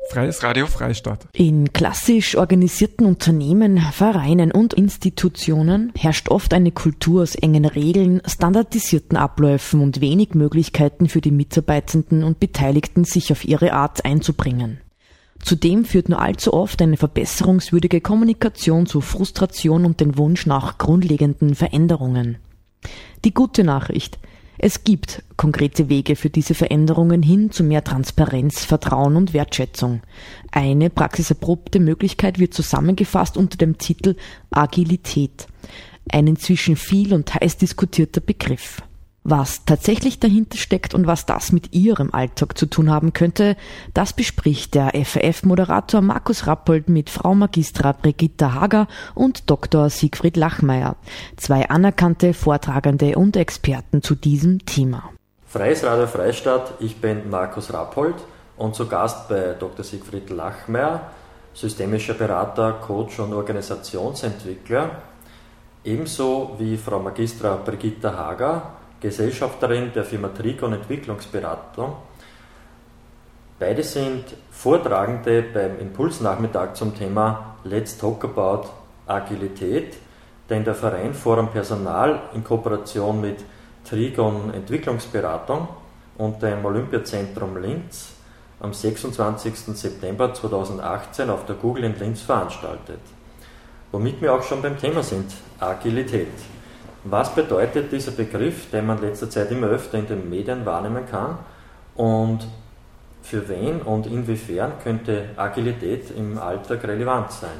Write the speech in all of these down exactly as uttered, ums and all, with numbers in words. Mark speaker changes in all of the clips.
Speaker 1: Freies Radio Freistadt.
Speaker 2: In klassisch organisierten Unternehmen, Vereinen und Institutionen herrscht oft eine Kultur aus engen Regeln, standardisierten Abläufen und wenig Möglichkeiten für die Mitarbeitenden und Beteiligten, sich auf ihre Art einzubringen. Zudem führt nur allzu oft eine verbesserungswürdige Kommunikation zu Frustration und den Wunsch nach grundlegenden Veränderungen. Die gute Nachricht: Es gibt konkrete Wege für diese Veränderungen hin zu mehr Transparenz, Vertrauen und Wertschätzung. Eine praxiserprobte Möglichkeit wird zusammengefasst unter dem Titel Agilität. Ein inzwischen viel und heiß diskutierter Begriff. Was tatsächlich dahinter steckt und was das mit Ihrem Alltag zu tun haben könnte, das bespricht der F A F-Moderator Markus Rappold mit Frau Magistra Brigitta Hager und Doktor Siegfried Lachmeier, zwei anerkannte Vortragende und Experten zu diesem Thema.
Speaker 3: Freies Radio Freistadt, ich bin Markus Rappold und zu Gast bei Doktor Siegfried Lachmeier, systemischer Berater, Coach und Organisationsentwickler, ebenso wie Frau Magistra Brigitta Hager, Gesellschafterin der Firma Tricon Entwicklungsberatung. Beide sind Vortragende beim Impulsnachmittag zum Thema Let's Talk About Agilität, den der Verein Forum Personal in Kooperation mit Tricon Entwicklungsberatung und dem Olympiazentrum Linz am sechsundzwanzigsten September zweitausendachtzehn auf der Google in Linz veranstaltet. Womit wir auch schon beim Thema sind, Agilität. Was bedeutet dieser Begriff, den man in letzter Zeit immer öfter in den Medien wahrnehmen kann, und für wen und inwiefern könnte Agilität im Alltag relevant sein?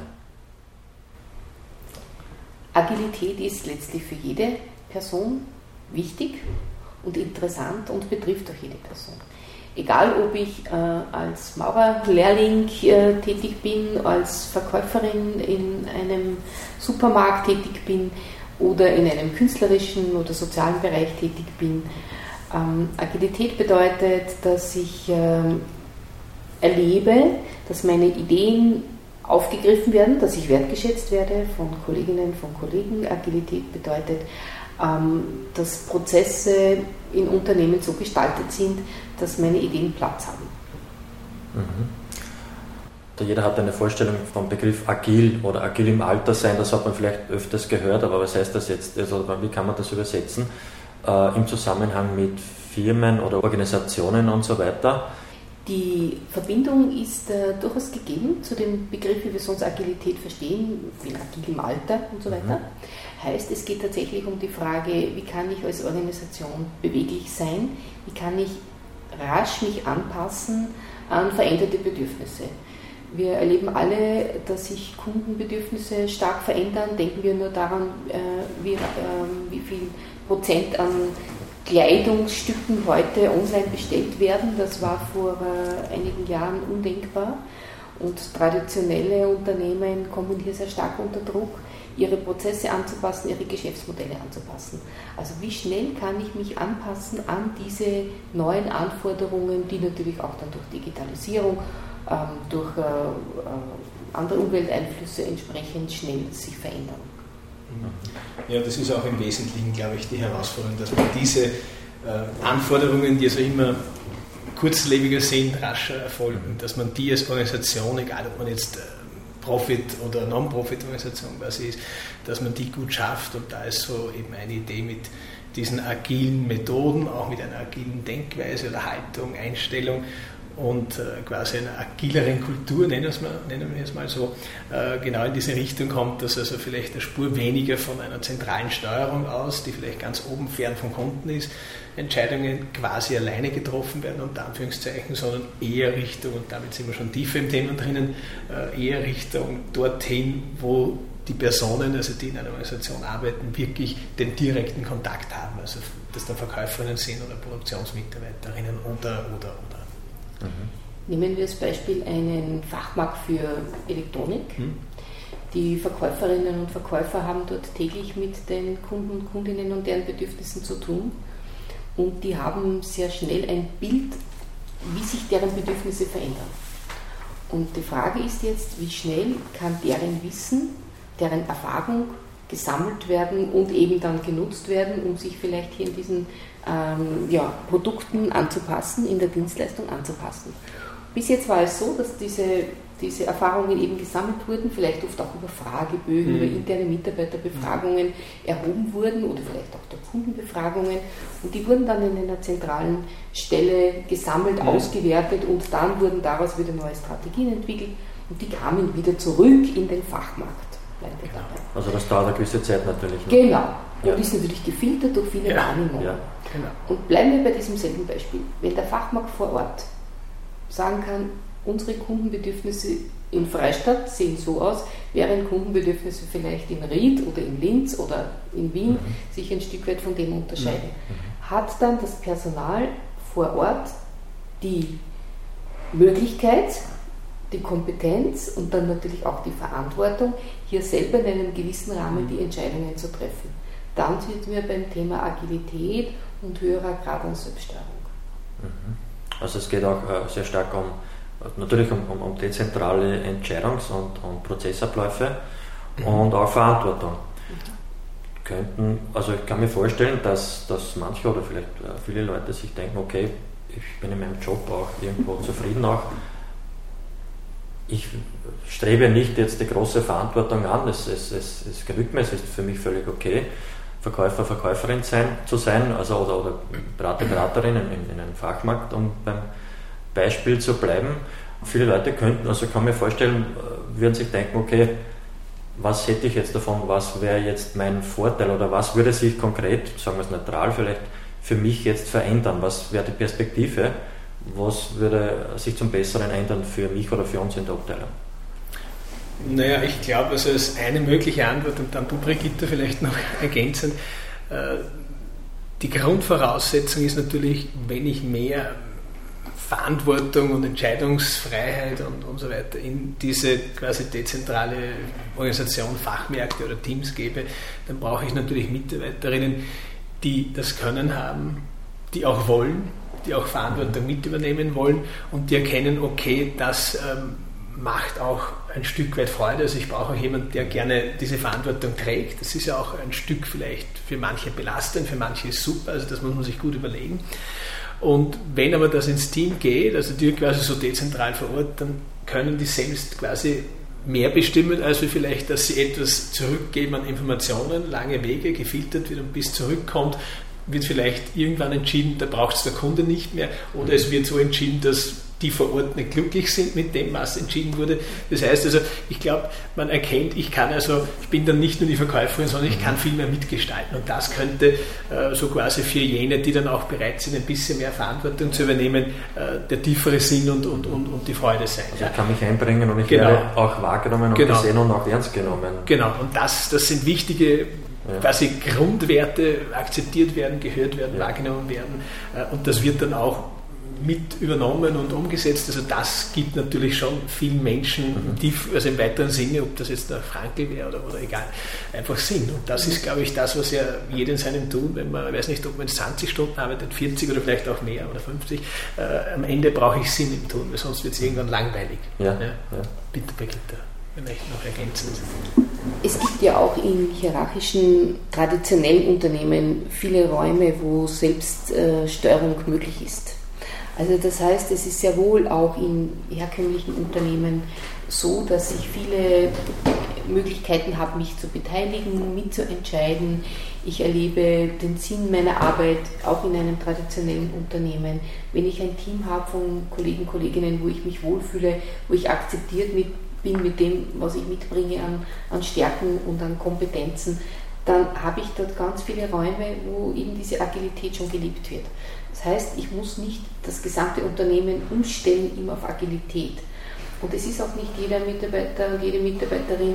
Speaker 4: Agilität ist letztlich für jede Person wichtig und interessant und betrifft auch jede Person. Egal, ob ich äh, als Maurerlehrling äh, tätig bin, als Verkäuferin in einem Supermarkt tätig bin, oder in einem künstlerischen oder sozialen Bereich tätig bin. Ähm, Agilität bedeutet, dass ich ähm, erlebe, dass meine Ideen aufgegriffen werden, dass ich wertgeschätzt werde von Kolleginnen, von Kollegen. Agilität bedeutet, ähm, dass Prozesse in Unternehmen so gestaltet sind, dass meine Ideen Platz haben.
Speaker 3: Mhm. Jeder hat eine Vorstellung vom Begriff agil oder agil im Alter sein, das hat man vielleicht öfters gehört, aber was heißt das jetzt, also wie kann man das übersetzen äh, im Zusammenhang mit Firmen oder Organisationen und so weiter?
Speaker 4: Die Verbindung ist äh, durchaus gegeben zu dem Begriff, wie wir sonst Agilität verstehen, wie agil im Alter und so weiter. Mhm. Heißt, es geht tatsächlich um die Frage, wie kann ich als Organisation beweglich sein, wie kann ich rasch mich anpassen an veränderte Bedürfnisse. Wir erleben alle, dass sich Kundenbedürfnisse stark verändern. Denken wir nur daran, wie, wie viel Prozent an Kleidungsstücken heute online bestellt werden. Das war vor einigen Jahren undenkbar. Und traditionelle Unternehmen kommen hier sehr stark unter Druck, ihre Prozesse anzupassen, ihre Geschäftsmodelle anzupassen. Also wie schnell kann ich mich anpassen an diese neuen Anforderungen, die natürlich auch dann durch Digitalisierung, durch äh, andere Umwelteinflüsse entsprechend schnell sich verändern.
Speaker 5: Ja, das ist auch im Wesentlichen, glaube ich, die Herausforderung, dass man diese äh, Anforderungen, die also immer kurzlebiger sind, rascher erfolgen, dass man die als Organisation, egal ob man jetzt äh, Profit- oder Non-Profit-Organisation quasi ist, dass man die gut schafft, und da ist so eben eine Idee mit diesen agilen Methoden, auch mit einer agilen Denkweise oder Haltung, Einstellung, und äh, quasi einer agileren Kultur, nennen wir es mal, nennen wir es mal so, äh, genau in diese Richtung kommt, dass also vielleicht eine Spur weniger von einer zentralen Steuerung aus, die vielleicht ganz oben fern vom Kunden ist, Entscheidungen quasi alleine getroffen werden, unter Anführungszeichen, sondern eher Richtung, und damit sind wir schon tiefer im Thema drinnen, äh, eher Richtung dorthin, wo die Personen, also die in einer Organisation arbeiten, wirklich den direkten Kontakt haben, also dass da Verkäuferinnen sind oder Produktionsmitarbeiterinnen oder, oder, oder.
Speaker 4: Mhm. Nehmen wir als Beispiel einen Fachmarkt für Elektronik. Mhm. Die Verkäuferinnen und Verkäufer haben dort täglich mit den Kunden und Kundinnen und deren Bedürfnissen zu tun, und die haben sehr schnell ein Bild, wie sich deren Bedürfnisse verändern. Und die Frage ist jetzt, wie schnell kann deren Wissen, deren Erfahrung gesammelt werden und eben dann genutzt werden, um sich vielleicht hier in diesen ähm, ja, Produkten anzupassen, in der Dienstleistung anzupassen. Bis jetzt war es so, dass diese, diese Erfahrungen eben gesammelt wurden, vielleicht oft auch über Fragebögen, mhm. über interne Mitarbeiterbefragungen erhoben wurden oder vielleicht auch durch Kundenbefragungen und die wurden dann in einer zentralen Stelle gesammelt, mhm. ausgewertet und dann wurden daraus wieder neue Strategien entwickelt und die kamen wieder zurück in den Fachmarkt.
Speaker 3: Genau. Also das dauert eine gewisse Zeit natürlich. Noch.
Speaker 4: Genau.
Speaker 3: Ja.
Speaker 4: Und ist natürlich gefiltert durch viele
Speaker 5: ja.
Speaker 4: Wahrnehmungen.
Speaker 3: Ja.
Speaker 5: Genau.
Speaker 4: Und bleiben wir bei diesem selben Beispiel. Wenn der Fachmarkt vor Ort sagen kann, unsere Kundenbedürfnisse in Freistadt sehen so aus, während Kundenbedürfnisse vielleicht in Ried oder in Linz oder in Wien mhm. sich ein Stück weit von dem unterscheiden. Mhm. Hat dann das Personal vor Ort die Möglichkeit, die Kompetenz und dann natürlich auch die Verantwortung, hier selber in einem gewissen Rahmen die Entscheidungen zu treffen. Dann sind wir beim Thema Agilität und höherer Grad an Selbststeuerung.
Speaker 3: Also es geht auch sehr stark um, natürlich um, um, um dezentrale Entscheidungs- und, und Prozessabläufe mhm. und auch Verantwortung. Mhm. Könnten, also ich kann mir vorstellen, dass, dass manche oder vielleicht viele Leute sich denken, okay, ich bin in meinem Job auch irgendwo zufrieden auch. Ich strebe nicht jetzt die große Verantwortung an, es, es, es, es genügt mir, es ist für mich völlig okay, Verkäufer, Verkäuferin sein, zu sein, also oder, oder Berater, Beraterin in, in einem Fachmarkt, um beim Beispiel zu bleiben. Viele Leute könnten, also kann mir vorstellen, würden sich denken, okay, was hätte ich jetzt davon, was wäre jetzt mein Vorteil oder was würde sich konkret, sagen wir es neutral vielleicht, für mich jetzt verändern, was wäre die Perspektive? Was würde sich zum Besseren ändern für mich oder für uns in der Abteilung?
Speaker 5: Naja, ich glaube, also als eine mögliche Antwort, und dann du, Brigitte, vielleicht noch ergänzend, die Grundvoraussetzung ist natürlich, wenn ich mehr Verantwortung und Entscheidungsfreiheit und, und so weiter in diese quasi dezentrale Organisation, Fachmärkte oder Teams gebe, dann brauche ich natürlich Mitarbeiterinnen, die das Können haben, die auch wollen, die auch Verantwortung mit übernehmen wollen und die erkennen, okay, das ähm, macht auch ein Stück weit Freude. Also ich brauche auch jemanden, der gerne diese Verantwortung trägt. Das ist ja auch ein Stück vielleicht für manche belastend, für manche ist super, also das muss man sich gut überlegen. Und wenn aber das ins Team geht, also die quasi so dezentral vor Ort, dann können die selbst quasi mehr bestimmen, als wir vielleicht, dass sie etwas zurückgeben an Informationen, lange Wege, gefiltert wird und bis zurückkommt, wird vielleicht irgendwann entschieden, da braucht es der Kunde nicht mehr, oder es wird so entschieden, dass die vor Ort nicht glücklich sind mit dem, was entschieden wurde. Das heißt also, ich glaube, man erkennt, ich kann also, ich bin dann nicht nur die Verkäuferin, sondern ich kann viel mehr mitgestalten und das könnte äh, so quasi für jene, die dann auch bereit sind, ein bisschen mehr Verantwortung zu übernehmen, äh, der tiefere Sinn und, und, und, und die Freude sein.
Speaker 3: Also ich kann mich einbringen und ich genau. werde auch wahrgenommen und genau. gesehen und auch ernst genommen.
Speaker 5: Genau, und das, das sind wichtige Ja. quasi Grundwerte akzeptiert werden, gehört werden, ja. wahrgenommen werden und das wird dann auch mit übernommen und umgesetzt. Also das gibt natürlich schon vielen Menschen, mhm. die, also im weiteren Sinne, ob das jetzt der Frankl wäre oder, oder egal, einfach Sinn. Und das ist, glaube ich, das, was ja jeder in seinem Tun, wenn man, ich weiß nicht, ob man jetzt zwanzig Stunden arbeitet, vierzig oder vielleicht auch mehr oder fünfzig, äh, am Ende brauche ich Sinn im Tun, weil sonst wird es irgendwann langweilig. Ja. Ja. Ja. Bitte, Brigitte, vielleicht noch ergänzend.
Speaker 4: Es gibt ja auch in hierarchischen, traditionellen Unternehmen viele Räume, wo Selbststeuerung möglich ist. Also das heißt, es ist sehr wohl auch in herkömmlichen Unternehmen so, dass ich viele Möglichkeiten habe, mich zu beteiligen, mitzuentscheiden. Ich erlebe den Sinn meiner Arbeit auch in einem traditionellen Unternehmen. Wenn ich ein Team habe von Kollegen, Kolleginnen, wo ich mich wohlfühle, wo ich akzeptiert mit bin mit dem, was ich mitbringe an, an Stärken und an Kompetenzen, dann habe ich dort ganz viele Räume, wo eben diese Agilität schon gelebt wird. Das heißt, ich muss nicht das gesamte Unternehmen umstellen immer auf Agilität. Und es ist auch nicht jeder Mitarbeiter und jede Mitarbeiterin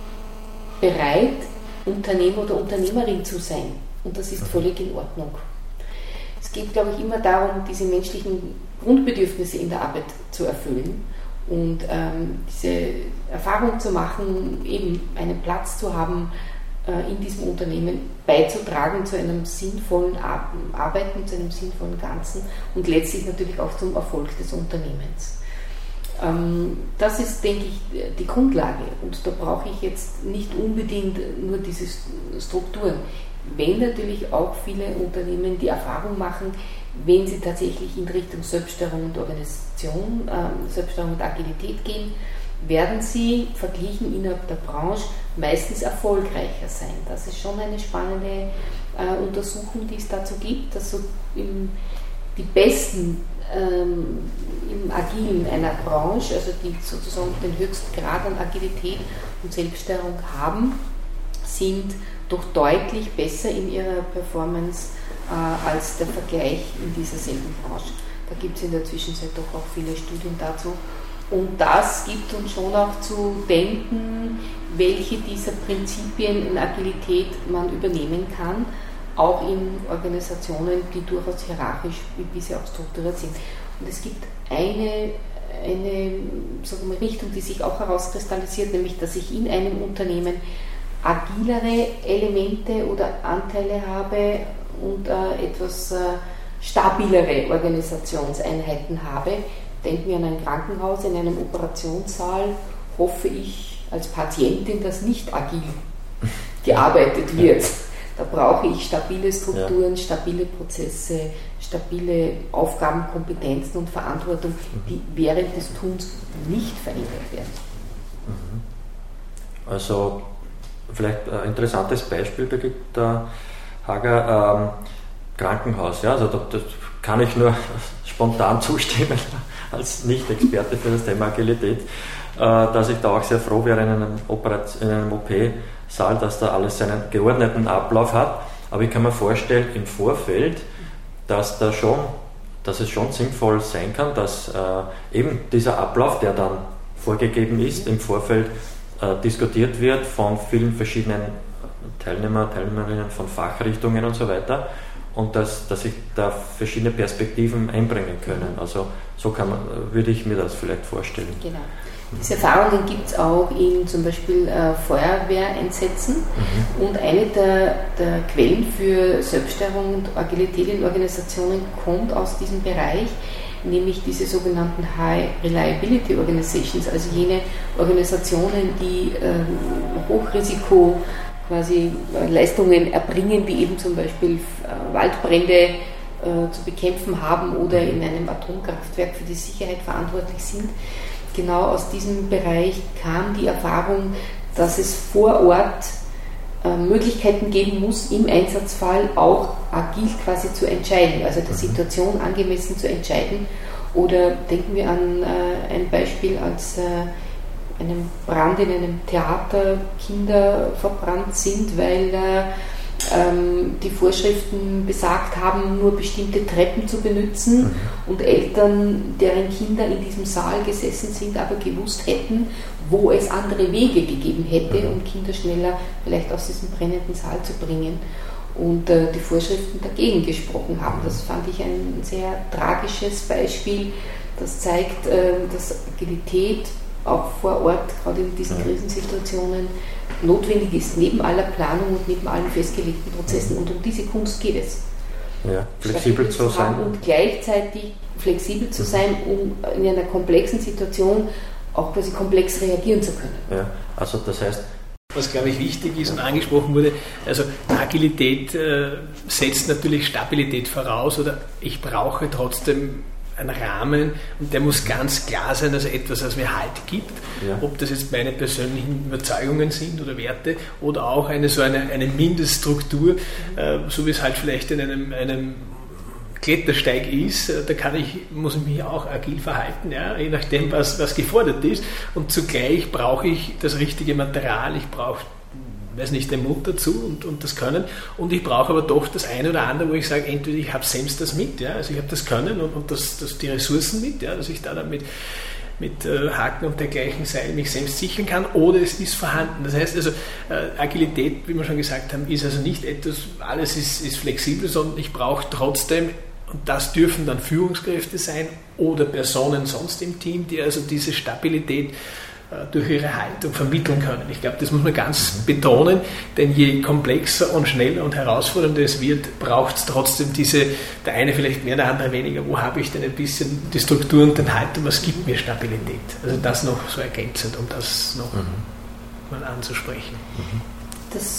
Speaker 4: bereit, Unternehmer oder Unternehmerin zu sein. Und das ist völlig in Ordnung. Es geht, glaube ich, immer darum, diese menschlichen Grundbedürfnisse in der Arbeit zu erfüllen. Und ähm, diese Erfahrung zu machen, eben einen Platz zu haben, äh, in diesem Unternehmen beizutragen zu einem sinnvollen Ar- Arbeiten, zu einem sinnvollen Ganzen und letztlich natürlich auch zum Erfolg des Unternehmens. Ähm, das ist, denke ich, die Grundlage und da brauche ich jetzt nicht unbedingt nur diese Strukturen. Wenn natürlich auch viele Unternehmen die Erfahrung machen, wenn sie tatsächlich in Richtung Selbststeuerung und Organisation, äh, Selbststeuerung und Agilität gehen, werden sie verglichen innerhalb der Branche meistens erfolgreicher sein. Das ist schon eine spannende äh, Untersuchung, die es dazu gibt, dass so im, die Besten ähm, im Agilen einer Branche, also die sozusagen den höchsten Grad an Agilität und Selbststeuerung haben, sind doch deutlich besser in ihrer Performance äh, als der Vergleich in dieser selben Branche. Da gibt es in der Zwischenzeit doch auch viele Studien dazu. Und das gibt uns schon auch zu denken, welche dieser Prinzipien in Agilität man übernehmen kann, auch in Organisationen, die durchaus hierarchisch, wie sie auch strukturiert sind. Und es gibt eine, eine sagen wir, Richtung, die sich auch herauskristallisiert, nämlich dass ich in einem Unternehmen agilere Elemente oder Anteile habe und äh, etwas äh, stabilere Organisationseinheiten habe. Denken wir an ein Krankenhaus, in einem Operationssaal hoffe ich als Patientin, dass nicht agil gearbeitet wird. Da brauche ich stabile Strukturen, ja. stabile Prozesse, stabile Aufgaben, Kompetenzen und Verantwortung, die während des Tuns nicht verändert werden.
Speaker 3: Also vielleicht ein interessantes Beispiel, Birgitta Hager, ähm, Krankenhaus. Ja, also da, da kann ich nur spontan zustimmen als Nicht-Experte für das Thema Agilität, äh, dass ich da auch sehr froh wäre in einem, Operation, in einem O P-Saal, dass da alles seinen geordneten Ablauf hat. Aber ich kann mir vorstellen, im Vorfeld, dass, da schon, dass es schon sinnvoll sein kann, dass äh, eben dieser Ablauf, der dann vorgegeben ist, im Vorfeld äh, diskutiert wird von vielen verschiedenen Teilnehmer, Teilnehmerinnen von Fachrichtungen und so weiter. Und dass, dass sich da verschiedene Perspektiven einbringen können. Also so kann man, würde ich mir das vielleicht vorstellen.
Speaker 4: Genau. Diese Erfahrungen gibt es auch in zum Beispiel äh, Feuerwehreinsätzen. Mhm. Und eine der, der Quellen für Selbststeuerung und Agilität in Organisationen kommt aus diesem Bereich, nämlich diese sogenannten High Reliability Organizations, also jene Organisationen, die äh, Hochrisiko quasi Leistungen erbringen, wie eben zum Beispiel äh, Waldbrände äh, zu bekämpfen haben oder in einem Atomkraftwerk für die Sicherheit verantwortlich sind. Genau aus diesem Bereich kam die Erfahrung, dass es vor Ort äh, Möglichkeiten geben muss, im Einsatzfall auch agil quasi zu entscheiden, also der Situation angemessen zu entscheiden. Oder denken wir an äh, ein Beispiel, als äh, einem Brand in einem Theater Kinder verbrannt sind, weil äh, ähm, die Vorschriften besagt haben, nur bestimmte Treppen zu benutzen mhm. und Eltern, deren Kinder in diesem Saal gesessen sind, aber gewusst hätten, wo es andere Wege gegeben hätte, mhm. um Kinder schneller vielleicht aus diesem brennenden Saal zu bringen. Und äh, die Vorschriften dagegen gesprochen haben. Das fand ich ein sehr tragisches Beispiel, das zeigt, äh, dass Agilität auch vor Ort, gerade in diesen Krisensituationen, notwendig ist, neben aller Planung und neben allen festgelegten Prozessen. Und um diese Kunst geht es.
Speaker 3: Ja, flexibel zu sein.
Speaker 4: Und gleichzeitig flexibel zu sein, um in einer komplexen Situation auch quasi komplex reagieren zu können.
Speaker 3: Ja, also das heißt,
Speaker 5: was, glaube ich, wichtig ist und angesprochen wurde, also Agilität äh, setzt natürlich Stabilität voraus, oder ich brauche trotzdem einen Rahmen, und der muss ganz klar sein, also etwas, was mir Halt gibt, ja. Ob das jetzt meine persönlichen Überzeugungen sind oder Werte oder auch eine so eine, eine Mindeststruktur, äh, so wie es halt vielleicht in einem, einem Klettersteig ist, da kann ich, muss ich mich auch agil verhalten, ja, je nachdem, was, was gefordert ist, und zugleich brauche ich das richtige Material, ich brauche, weiß nicht, den Mut dazu und, und das Können, und ich brauche aber doch das eine oder andere, wo ich sage, entweder ich habe selbst das mit, ja, also ich habe das Können und, und das, das, die Ressourcen mit, ja, dass ich da dann mit, mit äh, Haken und dergleichen Seil mich selbst sichern kann, oder es ist vorhanden. Das heißt also, äh, Agilität, wie wir schon gesagt haben, ist also nicht etwas, alles ist, ist flexibel, sondern ich brauche trotzdem, und das dürfen dann Führungskräfte sein oder Personen sonst im Team, die also diese Stabilität äh, durch ihre Haltung vermitteln können. Ich glaube, das muss man ganz betonen, denn je komplexer und schneller und herausfordernder es wird, braucht es trotzdem diese, der eine vielleicht mehr, der andere weniger, wo habe ich denn ein bisschen die Struktur und den Halt und was gibt mir Stabilität? Also das noch so ergänzend, um das noch mhm. mal anzusprechen.
Speaker 4: Das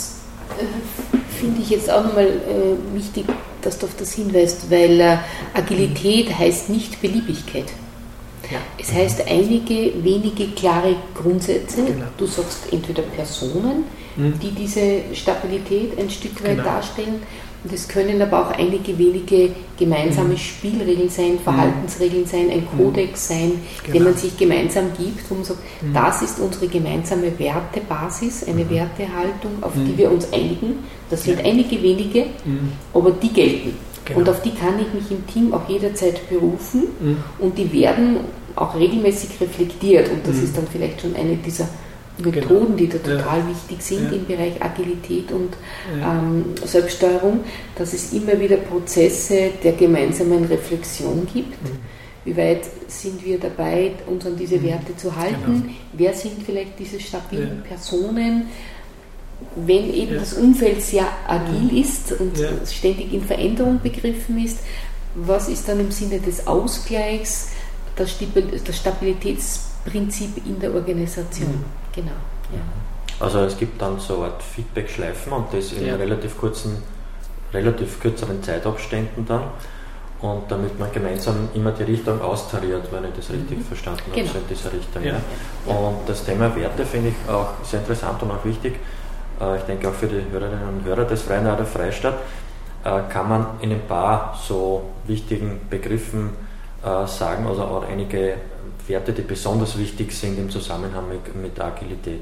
Speaker 4: äh, finde ich jetzt auch nochmal äh, wichtig, dass du auf das hinweist, weil äh, Agilität heißt nicht Beliebigkeit. Ja. Es heißt einige wenige klare Grundsätze. Genau. Du sagst entweder Personen, mhm. die diese Stabilität ein Stück weit genau. darstellen. Und es können aber auch einige wenige gemeinsame mhm. Spielregeln sein, Verhaltensregeln sein, ein Kodex sein, genau. den man sich gemeinsam gibt, wo man sagt, mhm. das ist unsere gemeinsame Wertebasis, eine mhm. Wertehaltung, auf mhm. die wir uns einigen. Das sind ja. einige wenige, mhm. aber die gelten. Genau. Und auf die kann ich mich im Team auch jederzeit berufen mhm. und die werden auch regelmäßig reflektiert. Und das mhm. ist dann vielleicht schon eine dieser Methoden, die da total ja. wichtig sind ja. im Bereich Agilität und ja. ähm, Selbststeuerung, dass es immer wieder Prozesse der gemeinsamen Reflexion gibt. Mhm. Wie weit sind wir dabei, uns an diese Werte zu halten? Genau. Wer sind vielleicht diese stabilen ja. Personen? Wenn eben ja. das Umfeld sehr agil ja. ist und ja. ständig in Veränderung begriffen ist, was ist dann im Sinne des Ausgleichs das Stabilitätsprinzip in der Organisation? Mhm. Genau. Ja.
Speaker 3: Also es gibt dann so eine Art Feedback-Schleifen und das in ja. relativ kurzen, relativ kürzeren Zeitabständen dann. Und damit man gemeinsam immer die Richtung austariert, wenn ich das richtig mhm. verstanden habe, genau. so in dieser Richtung. Ja. Ja. Und das Thema Werte finde ich auch sehr interessant und auch wichtig. Ich denke auch für die Hörerinnen und Hörer des Freien Radio Freistadt kann man in ein paar so wichtigen Begriffen sagen, also auch einige Werte, die besonders wichtig sind im Zusammenhang mit, mit Agilität.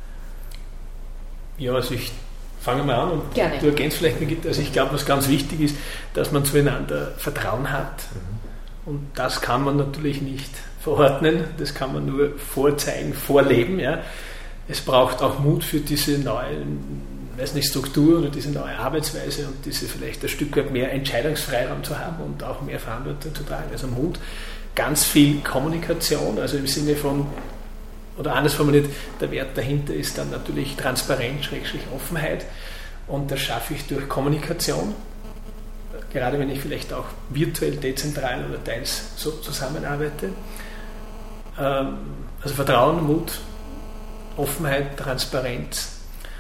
Speaker 5: Ja, also ich fange mal an und
Speaker 4: Gerne.
Speaker 5: du ergänzt vielleicht, Birgitta. Also ich glaube, was ganz wichtig ist, dass man zueinander Vertrauen hat. Mhm. Und das kann man natürlich nicht verordnen, das kann man nur vorzeigen, vorleben. Ja. Es braucht auch Mut für diese neue, weiß nicht, Struktur oder diese neue Arbeitsweise und diese vielleicht ein Stück weit mehr Entscheidungsfreiraum zu haben und auch mehr Verantwortung zu tragen. Also Mut, ganz viel Kommunikation, also im Sinne von, oder anders formuliert, der Wert dahinter ist dann natürlich Transparenz, Schrägstrich Offenheit und das schaffe ich durch Kommunikation, gerade wenn ich vielleicht auch virtuell, dezentral oder teils so zusammenarbeite. Also Vertrauen, Mut, Offenheit, Transparenz,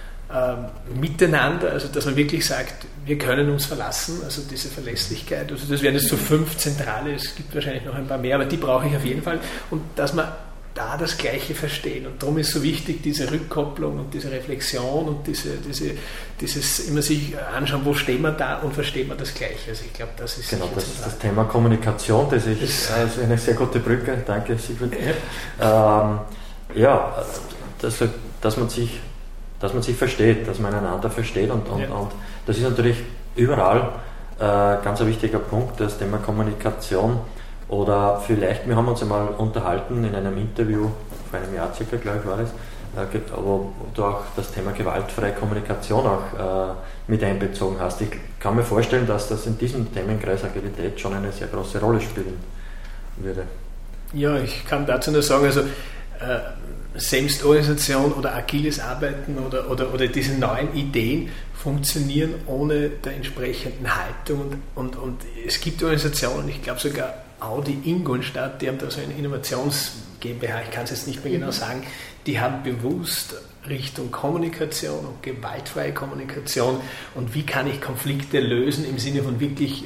Speaker 5: äh, Miteinander, also dass man wirklich sagt, wir können uns verlassen, also diese Verlässlichkeit, also das wären jetzt so fünf zentrale, es gibt wahrscheinlich noch ein paar mehr, aber die brauche ich auf jeden Fall und dass man da das Gleiche verstehen und darum ist so wichtig diese Rückkopplung und diese Reflexion und diese, diese, dieses immer sich anschauen, wo stehen wir da und verstehen wir das Gleiche, also ich glaube, das ist
Speaker 3: genau, das ist das Thema Kommunikation, das ist also eine sehr gute Brücke, danke Sigrid. Ja, ähm, ja Dass, dass, man sich, dass man sich versteht, dass man einander versteht und, und, ja. und das ist natürlich überall äh, ganz ein wichtiger Punkt, das Thema Kommunikation oder vielleicht, wir haben uns einmal unterhalten in einem Interview, vor einem Jahr circa, glaube ich war es, äh, wo du auch das Thema gewaltfreie Kommunikation auch äh, mit einbezogen hast. Ich kann mir vorstellen, dass das in diesem Themenkreis Agilität schon eine sehr große Rolle spielen würde.
Speaker 5: Ja, ich kann dazu nur sagen, also äh, Selbstorganisation oder agiles Arbeiten oder, oder, oder diese neuen Ideen funktionieren ohne der entsprechenden Haltung und, und, und es gibt Organisationen, ich glaube sogar Audi Ingolstadt, die haben da so eine Innovations-GmbH, ich kann es jetzt nicht mehr genau sagen, die haben bewusst Richtung Kommunikation und gewaltfreie Kommunikation und wie kann ich Konflikte lösen im Sinne von wirklich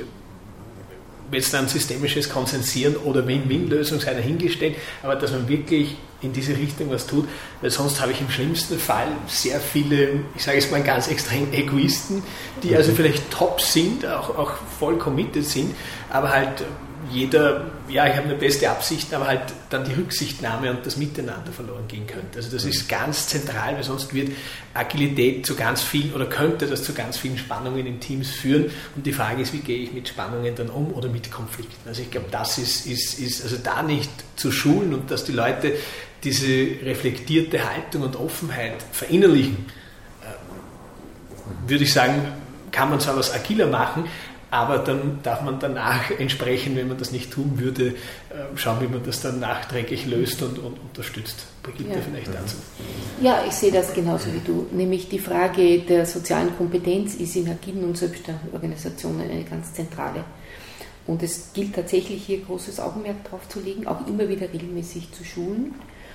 Speaker 5: jetzt ein systemisches Konsensieren oder Win-Win-Lösung sei dahingestellt, aber dass man wirklich in diese Richtung was tut, weil sonst habe ich im schlimmsten Fall sehr viele, ich sage es mal ganz extrem, Egoisten, die also vielleicht top sind, auch, auch voll committed sind, aber halt jeder, ja, ich habe eine beste Absicht, aber halt dann die Rücksichtnahme und das Miteinander verloren gehen könnte. Also das ist ganz zentral, weil sonst wird Agilität zu ganz vielen oder könnte das zu ganz vielen Spannungen in Teams führen und die Frage ist, wie gehe ich mit Spannungen dann um oder mit Konflikten. Also ich glaube, das ist, ist, ist also da nicht zu schulen und dass die Leute diese reflektierte Haltung und Offenheit verinnerlichen, würde ich sagen, kann man zwar was agiler machen, aber dann darf man danach entsprechend, wenn man das nicht tun würde, schauen, wie man das dann nachträglich löst und, und unterstützt. Brigitte, ja. vielleicht dazu.
Speaker 4: Ja, ich sehe das genauso wie du. Nämlich die Frage der sozialen Kompetenz ist in agilen und selbstständigen Organisationen eine ganz zentrale. Und es gilt tatsächlich hier großes Augenmerk drauf zu legen, auch immer wieder regelmäßig zu schulen.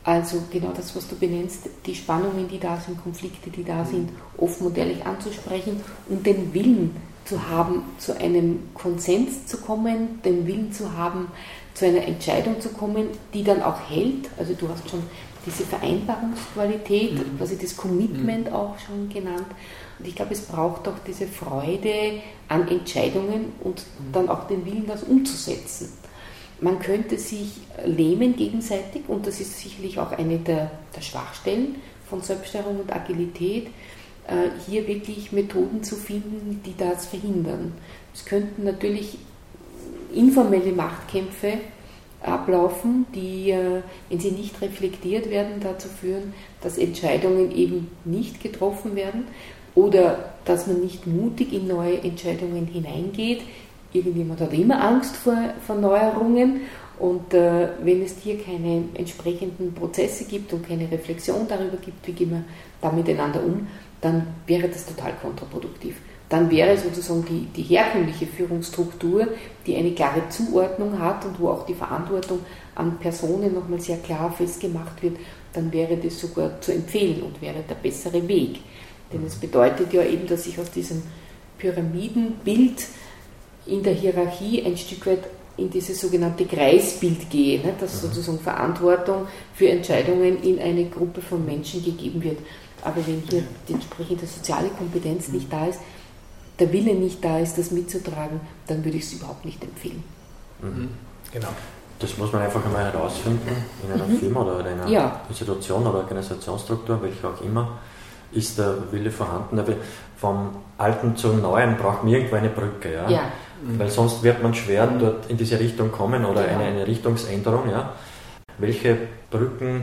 Speaker 4: Also genau das, was du benennst, die Spannungen, die da sind, Konflikte, die da sind, offen und ehrlich anzusprechen und den Willen zu haben, zu einem Konsens zu kommen, den Willen zu haben, zu einer Entscheidung zu kommen, die dann auch hält. Also du hast schon diese Vereinbarungsqualität, mhm. quasi das Commitment mhm. auch schon genannt. Und ich glaube, es braucht auch diese Freude an Entscheidungen und mhm. dann auch den Willen, das umzusetzen. Man könnte sich lähmen gegenseitig und das ist sicherlich auch eine der, der Schwachstellen von Selbststeuerung und Agilität, äh, hier wirklich Methoden zu finden, die das verhindern. Es könnten natürlich informelle Machtkämpfe ablaufen, die, äh, wenn sie nicht reflektiert werden, dazu führen, dass Entscheidungen eben nicht getroffen werden oder dass man nicht mutig in neue Entscheidungen hineingeht. Irgendjemand hat immer Angst vor, vor Neuerungen und äh, wenn es hier keine entsprechenden Prozesse gibt und keine Reflexion darüber gibt, wie gehen wir da miteinander um, dann wäre das total kontraproduktiv. Dann wäre sozusagen die, die herkömmliche Führungsstruktur, die eine klare Zuordnung hat und wo auch die Verantwortung an Personen nochmal sehr klar festgemacht wird, dann wäre das sogar zu empfehlen und wäre der bessere Weg. Denn es bedeutet ja eben, dass ich aus diesem Pyramidenbild in der Hierarchie ein Stück weit in dieses sogenannte Kreisbild gehe, ne, dass sozusagen Verantwortung für Entscheidungen in eine Gruppe von Menschen gegeben wird. Aber wenn hier die entsprechende soziale Kompetenz nicht da ist, der Wille nicht da ist, das mitzutragen, dann würde ich es überhaupt nicht empfehlen.
Speaker 3: Mhm. Genau. Das muss man einfach einmal herausfinden, in einer mhm. Firma oder in einer ja. Institution oder Organisationsstruktur, welche auch immer, ist der Wille vorhanden. Vom Alten zum Neuen braucht man irgendwo eine Brücke. Ja? Ja. Weil sonst wird man schwer dort in diese Richtung kommen oder genau. eine, eine Richtungsänderung. Ja? Welche Brücken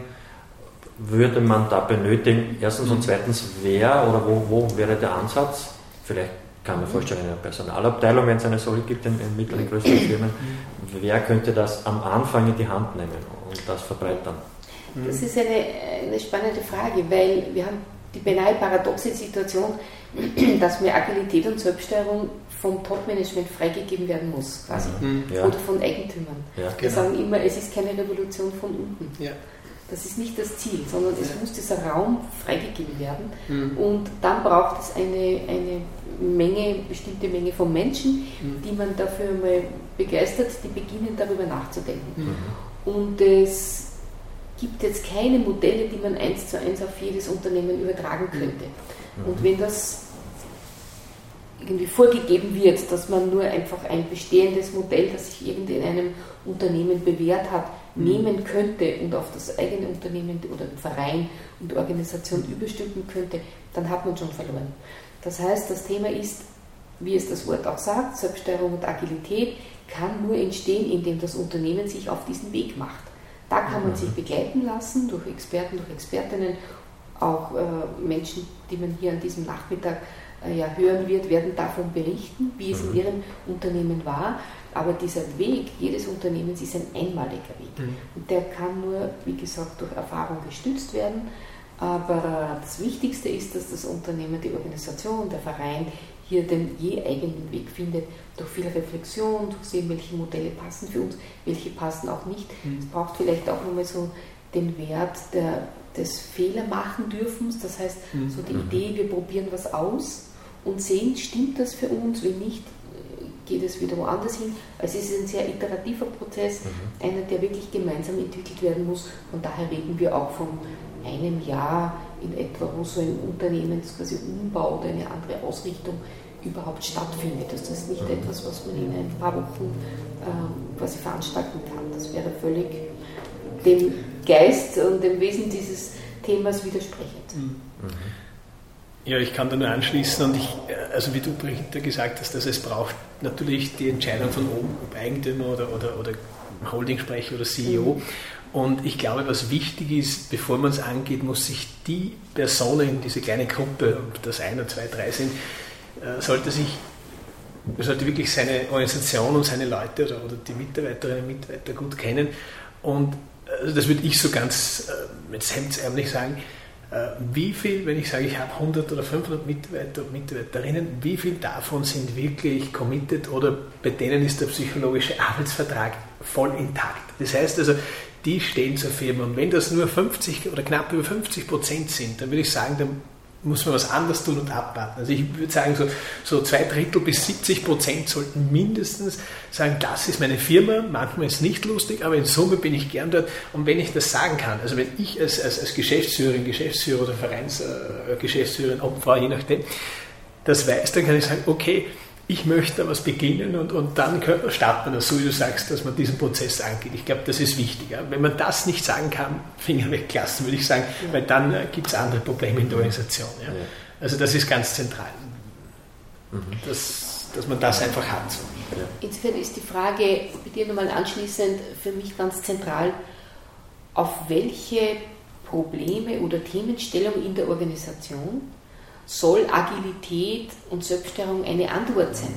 Speaker 3: würde man da benötigen? Erstens und zweitens, wer oder wo, wo wäre der Ansatz? Vielleicht kann man vorstellen, in einer Personalabteilung, wenn es eine solche gibt in, in mittleren, größeren Firmen, wer könnte das am Anfang in die Hand nehmen und das verbreitern?
Speaker 4: Das ist eine, eine spannende Frage, weil wir haben die beinahe paradoxe Situation, dass mir Agilität und Selbststeuerung vom Top-Management freigegeben werden muss, quasi. Mhm. Ja. Oder von Eigentümern. Ja, Wir genau. sagen immer, es ist keine Revolution von unten. Ja. Das ist nicht das Ziel, sondern es ja. muss dieser Raum freigegeben werden. Mhm. Und dann braucht es eine, eine Menge, bestimmte Menge von Menschen, mhm. die man dafür mal begeistert, die beginnen darüber nachzudenken. Mhm. Und es gibt jetzt keine Modelle, die man eins zu eins auf jedes Unternehmen übertragen könnte. Mhm. Und wenn das irgendwie vorgegeben wird, dass man nur einfach ein bestehendes Modell, das sich irgendwie in einem Unternehmen bewährt hat, mhm. nehmen könnte und auf das eigene Unternehmen oder Verein und Organisation überstülpen könnte, dann hat man schon verloren. Das heißt, das Thema ist, wie es das Wort auch sagt, Selbststeuerung und Agilität kann nur entstehen, indem das Unternehmen sich auf diesen Weg macht. Da kann man sich begleiten lassen durch Experten, durch Expertinnen, auch äh, Menschen, die man hier an diesem Nachmittag äh, ja, hören wird, werden davon berichten, wie es in ihrem Unternehmen war. Aber dieser Weg jedes Unternehmens ist ein einmaliger Weg. Mhm. Und der kann nur, wie gesagt, durch Erfahrung gestützt werden. Aber das Wichtigste ist, dass das Unternehmen, die Organisation, der Verein hier den je eigenen Weg findet, durch viel Reflexion, durch sehen, welche Modelle passen für uns, welche passen auch nicht. Mhm. Es braucht vielleicht auch nochmal so den Wert der, des Fehlermachen dürfens, das heißt mhm. so die Idee, wir probieren was aus und sehen, stimmt das für uns, wenn nicht, geht es wieder woanders hin. Also es ist ein sehr iterativer Prozess, mhm. einer, der wirklich gemeinsam entwickelt werden muss. Und daher reden wir auch von einem Jahr in etwa, wo so ein Unternehmens quasi Umbau oder eine andere Ausrichtung überhaupt stattfindet. Das ist nicht mhm. etwas, was man in ein paar Wochen ähm, quasi veranstalten kann. Das wäre völlig dem Geist und dem Wesen dieses Themas widersprechend. Mhm.
Speaker 5: Ja, ich kann da nur anschließen und ich, also wie du, Brigitte, gesagt hast, dass es braucht natürlich die Entscheidung von oben, ob Eigentümer oder, oder, oder Holdingsprecher oder C E O. Und ich glaube, was wichtig ist, bevor man es angeht, muss sich die Personen, diese kleine Gruppe, ob das ein oder zwei, drei sind, sollte sich, sollte wirklich seine Organisation und seine Leute oder, oder die Mitarbeiterinnen und Mitarbeiter gut kennen. Und also das würde ich so ganz mit hemdsärmlich sagen, wie viel, wenn ich sage, ich habe hundert oder fünfhundert Mitarbeiter und Mitarbeiterinnen, wie viel davon sind wirklich committed oder bei denen ist der psychologische Arbeitsvertrag voll intakt. Das heißt also, die stehen zur Firma. Und wenn das nur fünfzig oder knapp über fünfzig Prozent sind, dann würde ich sagen, dann muss man was anderes tun und abwarten. Also ich würde sagen, so, so zwei Drittel bis siebzig Prozent sollten mindestens sagen, das ist meine Firma, manchmal ist es nicht lustig, aber in Summe bin ich gern dort. Und wenn ich das sagen kann, also wenn ich als, als, als Geschäftsführerin, Geschäftsführer oder Vereinsgeschäftsführerin, äh, Obfrau, je nachdem, das weiß, dann kann ich sagen, okay, ich möchte da was beginnen und, und dann startet man das, so wie du sagst, dass man diesen Prozess angeht. Ich glaube, das ist wichtig. Ja? Wenn man das nicht sagen kann, Finger weglassen, würde ich sagen, ja. Weil dann äh, gibt es andere Probleme in der Organisation. Ja? Ja. Also das ist ganz zentral, mhm. dass, dass man das einfach hat. So.
Speaker 4: Ja. Insofern ist die Frage, bei dir nochmal anschließend, für mich ganz zentral, auf welche Probleme oder Themenstellung in der Organisation soll Agilität und Selbststeuerung eine Antwort sein?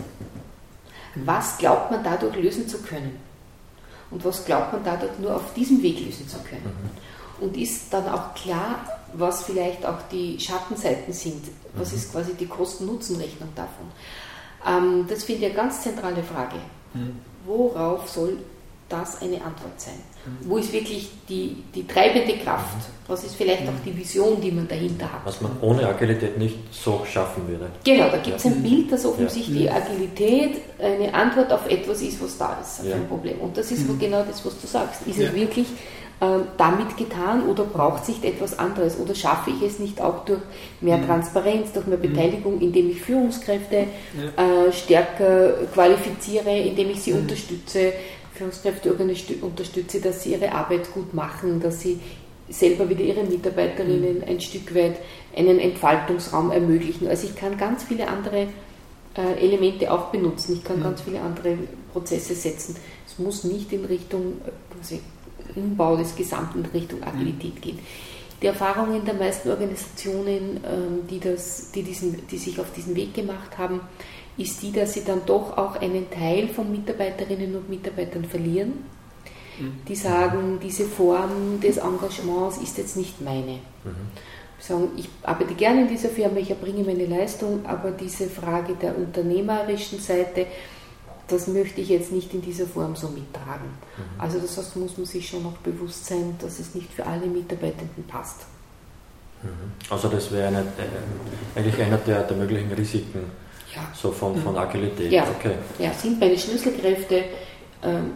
Speaker 4: Was glaubt man dadurch lösen zu können? Und was glaubt man dadurch nur auf diesem Weg lösen zu können? Und ist dann auch klar, was vielleicht auch die Schattenseiten sind? Was ist quasi die Kosten-Nutzen-Rechnung davon? Ähm, das finde ich eine ganz zentrale Frage. Worauf soll das eine Antwort sein? Wo ist wirklich die, die treibende Kraft? Was ist vielleicht auch die Vision, die man dahinter hat?
Speaker 3: Was man ohne Agilität nicht so schaffen würde.
Speaker 4: Genau, da gibt es ein Bild, dass offensichtlich ja. Agilität eine Antwort auf etwas ist, was da ist, auf ja. ein Problem. Und das ist mhm. genau das, was du sagst. Ist ja. es wirklich äh, damit getan oder braucht sich etwas anderes? Oder schaffe ich es nicht auch durch mehr mhm. Transparenz, durch mehr Beteiligung, indem ich Führungskräfte ja. äh, stärker qualifiziere, indem ich sie mhm. unterstütze, Führungskräfte unterstütze, dass sie ihre Arbeit gut machen, dass sie selber wieder ihre Mitarbeiterinnen ein Stück weit einen Entfaltungsraum ermöglichen. Also ich kann ganz viele andere äh, Elemente auch benutzen, ich kann mhm. ganz viele andere Prozesse setzen. Es muss nicht in Richtung also Umbau des Gesamten, in Richtung Agilität mhm. gehen. Die Erfahrungen der meisten Organisationen, ähm, die, das, die, diesen, die sich auf diesen Weg gemacht haben, ist die, dass sie dann doch auch einen Teil von Mitarbeiterinnen und Mitarbeitern verlieren, die sagen, diese Form des Engagements ist jetzt nicht meine. Mhm. Sagen, ich arbeite gerne in dieser Firma, ich erbringe meine Leistung, aber diese Frage der unternehmerischen Seite, das möchte ich jetzt nicht in dieser Form so mittragen. Mhm. Also das heißt, muss man sich schon noch bewusst sein, dass es nicht für alle Mitarbeitenden passt.
Speaker 3: Mhm. Also das wäre eine, äh, eigentlich einer der, der möglichen Risiken ja. so von, von Agilität.
Speaker 4: Ja, okay. ja, sind meine Schlüsselkräfte ähm,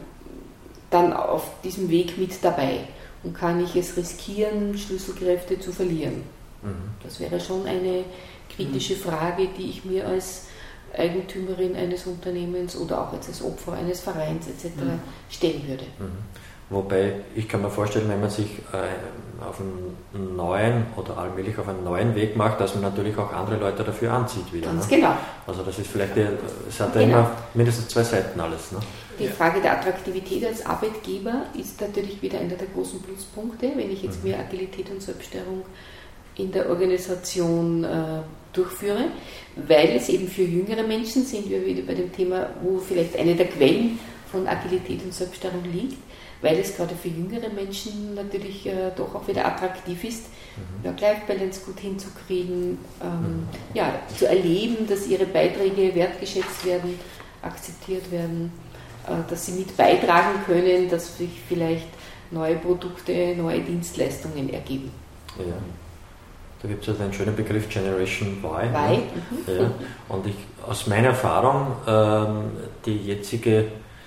Speaker 4: dann auf diesem Weg mit dabei und kann ich es riskieren, Schlüsselkräfte zu verlieren? Mhm. Das wäre schon eine kritische Frage, die ich mir als Eigentümerin eines Unternehmens oder auch als Opfer eines Vereins et cetera mhm. stellen würde. Mhm.
Speaker 3: Wobei, ich kann mir vorstellen, wenn man sich äh, auf einen neuen oder allmählich auf einen neuen Weg macht, dass man natürlich auch andere Leute dafür anzieht wieder.
Speaker 4: Ganz
Speaker 3: ne?
Speaker 4: genau.
Speaker 3: Also das ist vielleicht, die, es hat ja
Speaker 4: genau.
Speaker 3: immer mindestens zwei Seiten alles. Ne?
Speaker 4: Die Frage der Attraktivität als Arbeitgeber ist natürlich wieder einer der großen Pluspunkte, wenn ich jetzt mehr Agilität und Selbststeuerung in der Organisation äh, durchführe, weil es eben für jüngere Menschen, sind wir wieder bei dem Thema, wo vielleicht eine der Quellen von Agilität und Selbststeuerung liegt, weil es gerade für jüngere Menschen natürlich äh, doch auch wieder attraktiv ist, mhm. Work-Life-Balance gut hinzukriegen, ähm, mhm. ja, zu erleben, dass ihre Beiträge wertgeschätzt werden, akzeptiert werden, äh, dass sie mit beitragen können, dass sich vielleicht neue Produkte, neue Dienstleistungen ergeben.
Speaker 3: Ja. Da gibt es ja den schönen Begriff Generation Y.
Speaker 4: Y.
Speaker 3: Ne? Mhm. Ja. Und ich, aus meiner Erfahrung, ähm, die jetzige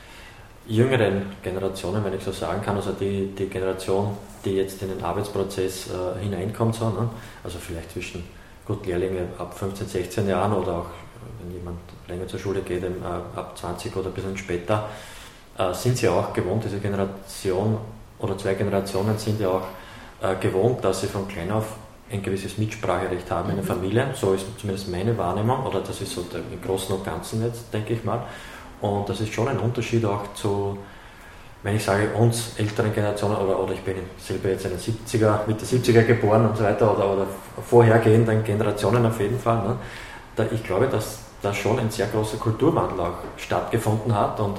Speaker 3: jüngeren Generationen, wenn ich so sagen kann, also die, die Generation, die jetzt in den Arbeitsprozess äh, hineinkommt, so, ne? Also vielleicht zwischen gut Lehrlinge ab fünfzehn, sechzehn Jahren oder auch, wenn jemand länger zur Schule geht, eben, äh, ab zwanzig oder ein bisschen später, äh, sind sie auch gewohnt, diese Generation oder zwei Generationen sind ja auch äh, gewohnt, dass sie von klein auf ein gewisses Mitspracherecht haben in der Familie, so ist zumindest meine Wahrnehmung, oder das ist so der, im Großen und Ganzen jetzt, denke ich mal. Und das ist schon ein Unterschied auch zu, wenn ich sage, uns älteren Generationen, oder, oder ich bin selber jetzt in den siebziger, Mitte siebziger geboren und so weiter, oder, oder vorhergehenden Generationen auf jeden Fall. Ne? Da, ich glaube, dass da schon ein sehr großer Kulturwandel auch stattgefunden hat, und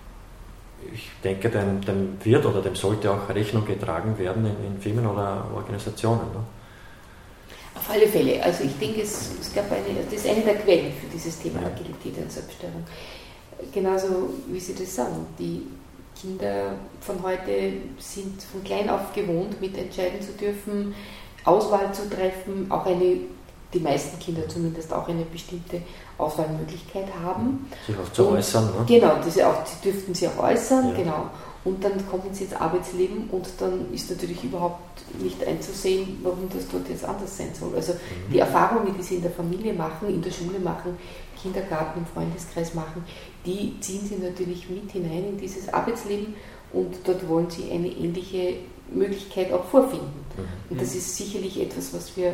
Speaker 3: ich denke, dem, dem wird oder dem sollte auch Rechnung getragen werden in, in Firmen oder Organisationen. Ne?
Speaker 4: Auf alle Fälle. Also ich denke, es, es gab eine, das ist eine der Quellen für dieses Thema Agilität und Selbststeuerung. Genauso wie Sie das sagen, die Kinder von heute sind von klein auf gewohnt, mitentscheiden zu dürfen, Auswahl zu treffen, auch eine, die meisten Kinder zumindest auch eine bestimmte Auswahlmöglichkeit haben.
Speaker 3: Sich auch zu und, äußern, ne?
Speaker 4: Genau, diese auch, die dürften sie auch äußern,
Speaker 3: ja.
Speaker 4: genau. Und dann kommen sie ins Arbeitsleben und dann ist natürlich überhaupt nicht einzusehen, warum das dort jetzt anders sein soll. Also mhm. die Erfahrungen, die sie in der Familie machen, in der Schule machen, im Kindergarten, im Freundeskreis machen, die ziehen sie natürlich mit hinein in dieses Arbeitsleben und dort wollen sie eine ähnliche Möglichkeit auch vorfinden. Mhm. Und das ist sicherlich etwas, was wir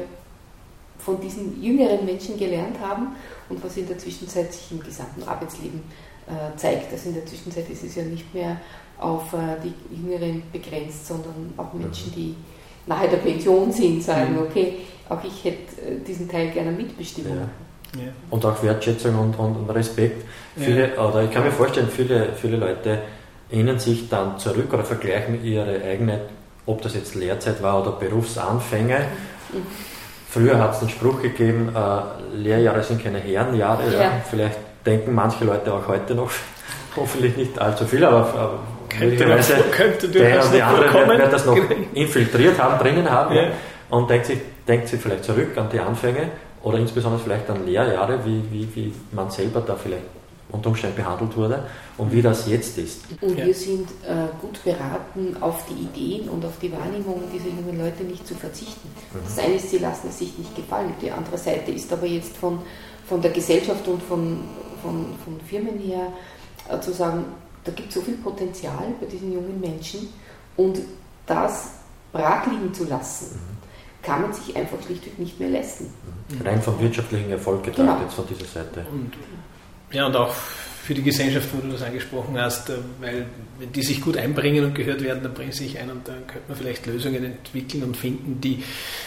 Speaker 4: von diesen jüngeren Menschen gelernt haben und was in der Zwischenzeit sich im gesamten Arbeitsleben äh, zeigt. Also in der Zwischenzeit ist es ja nicht mehr auf äh, die Jüngeren begrenzt, sondern auch Menschen, die nahe der Pension sind, sagen, okay, auch ich hätte äh, diesen Teil gerne Mitbestimmung.
Speaker 3: Ja. Ja. Und auch Wertschätzung und, und, und Respekt. Viele, ja. Oder ich kann mir vorstellen, viele, viele Leute erinnern sich dann zurück oder vergleichen ihre eigene, ob das jetzt Lehrzeit war oder Berufsanfänge. Mhm. Früher hat es den Spruch gegeben, äh, Lehrjahre sind keine Herrenjahre. Ja. Ja. Vielleicht denken manche Leute auch heute noch, hoffentlich nicht allzu viel, aber, aber möglicherweise der und die andere wird, wird das noch infiltriert haben, drinnen haben ja. und denkt sich, denkt sich vielleicht zurück an die Anfänge oder insbesondere vielleicht an Lehrjahre, wie, wie, wie man selber da vielleicht unter Umständen behandelt wurde und wie das jetzt ist.
Speaker 4: Und wir sind äh, gut beraten, auf die Ideen und auf die Wahrnehmungen dieser jungen Leute nicht zu verzichten. Mhm. Das eine ist, sie lassen es sich nicht gefallen. Die andere Seite ist aber jetzt von, von der Gesellschaft und von, von, von Firmen her äh, zu sagen, da gibt es so viel Potenzial bei diesen jungen Menschen und das brach liegen zu lassen, mhm. kann man sich einfach schlichtweg nicht mehr leisten.
Speaker 3: Mhm. Rein vom wirtschaftlichen Erfolg gedacht genau. jetzt von dieser Seite.
Speaker 5: Und, ja, und auch für die Gesellschaft, wo du das angesprochen hast, weil wenn die sich gut einbringen und gehört werden, dann bringen sie sich ein und dann könnte man vielleicht Lösungen entwickeln und finden, die,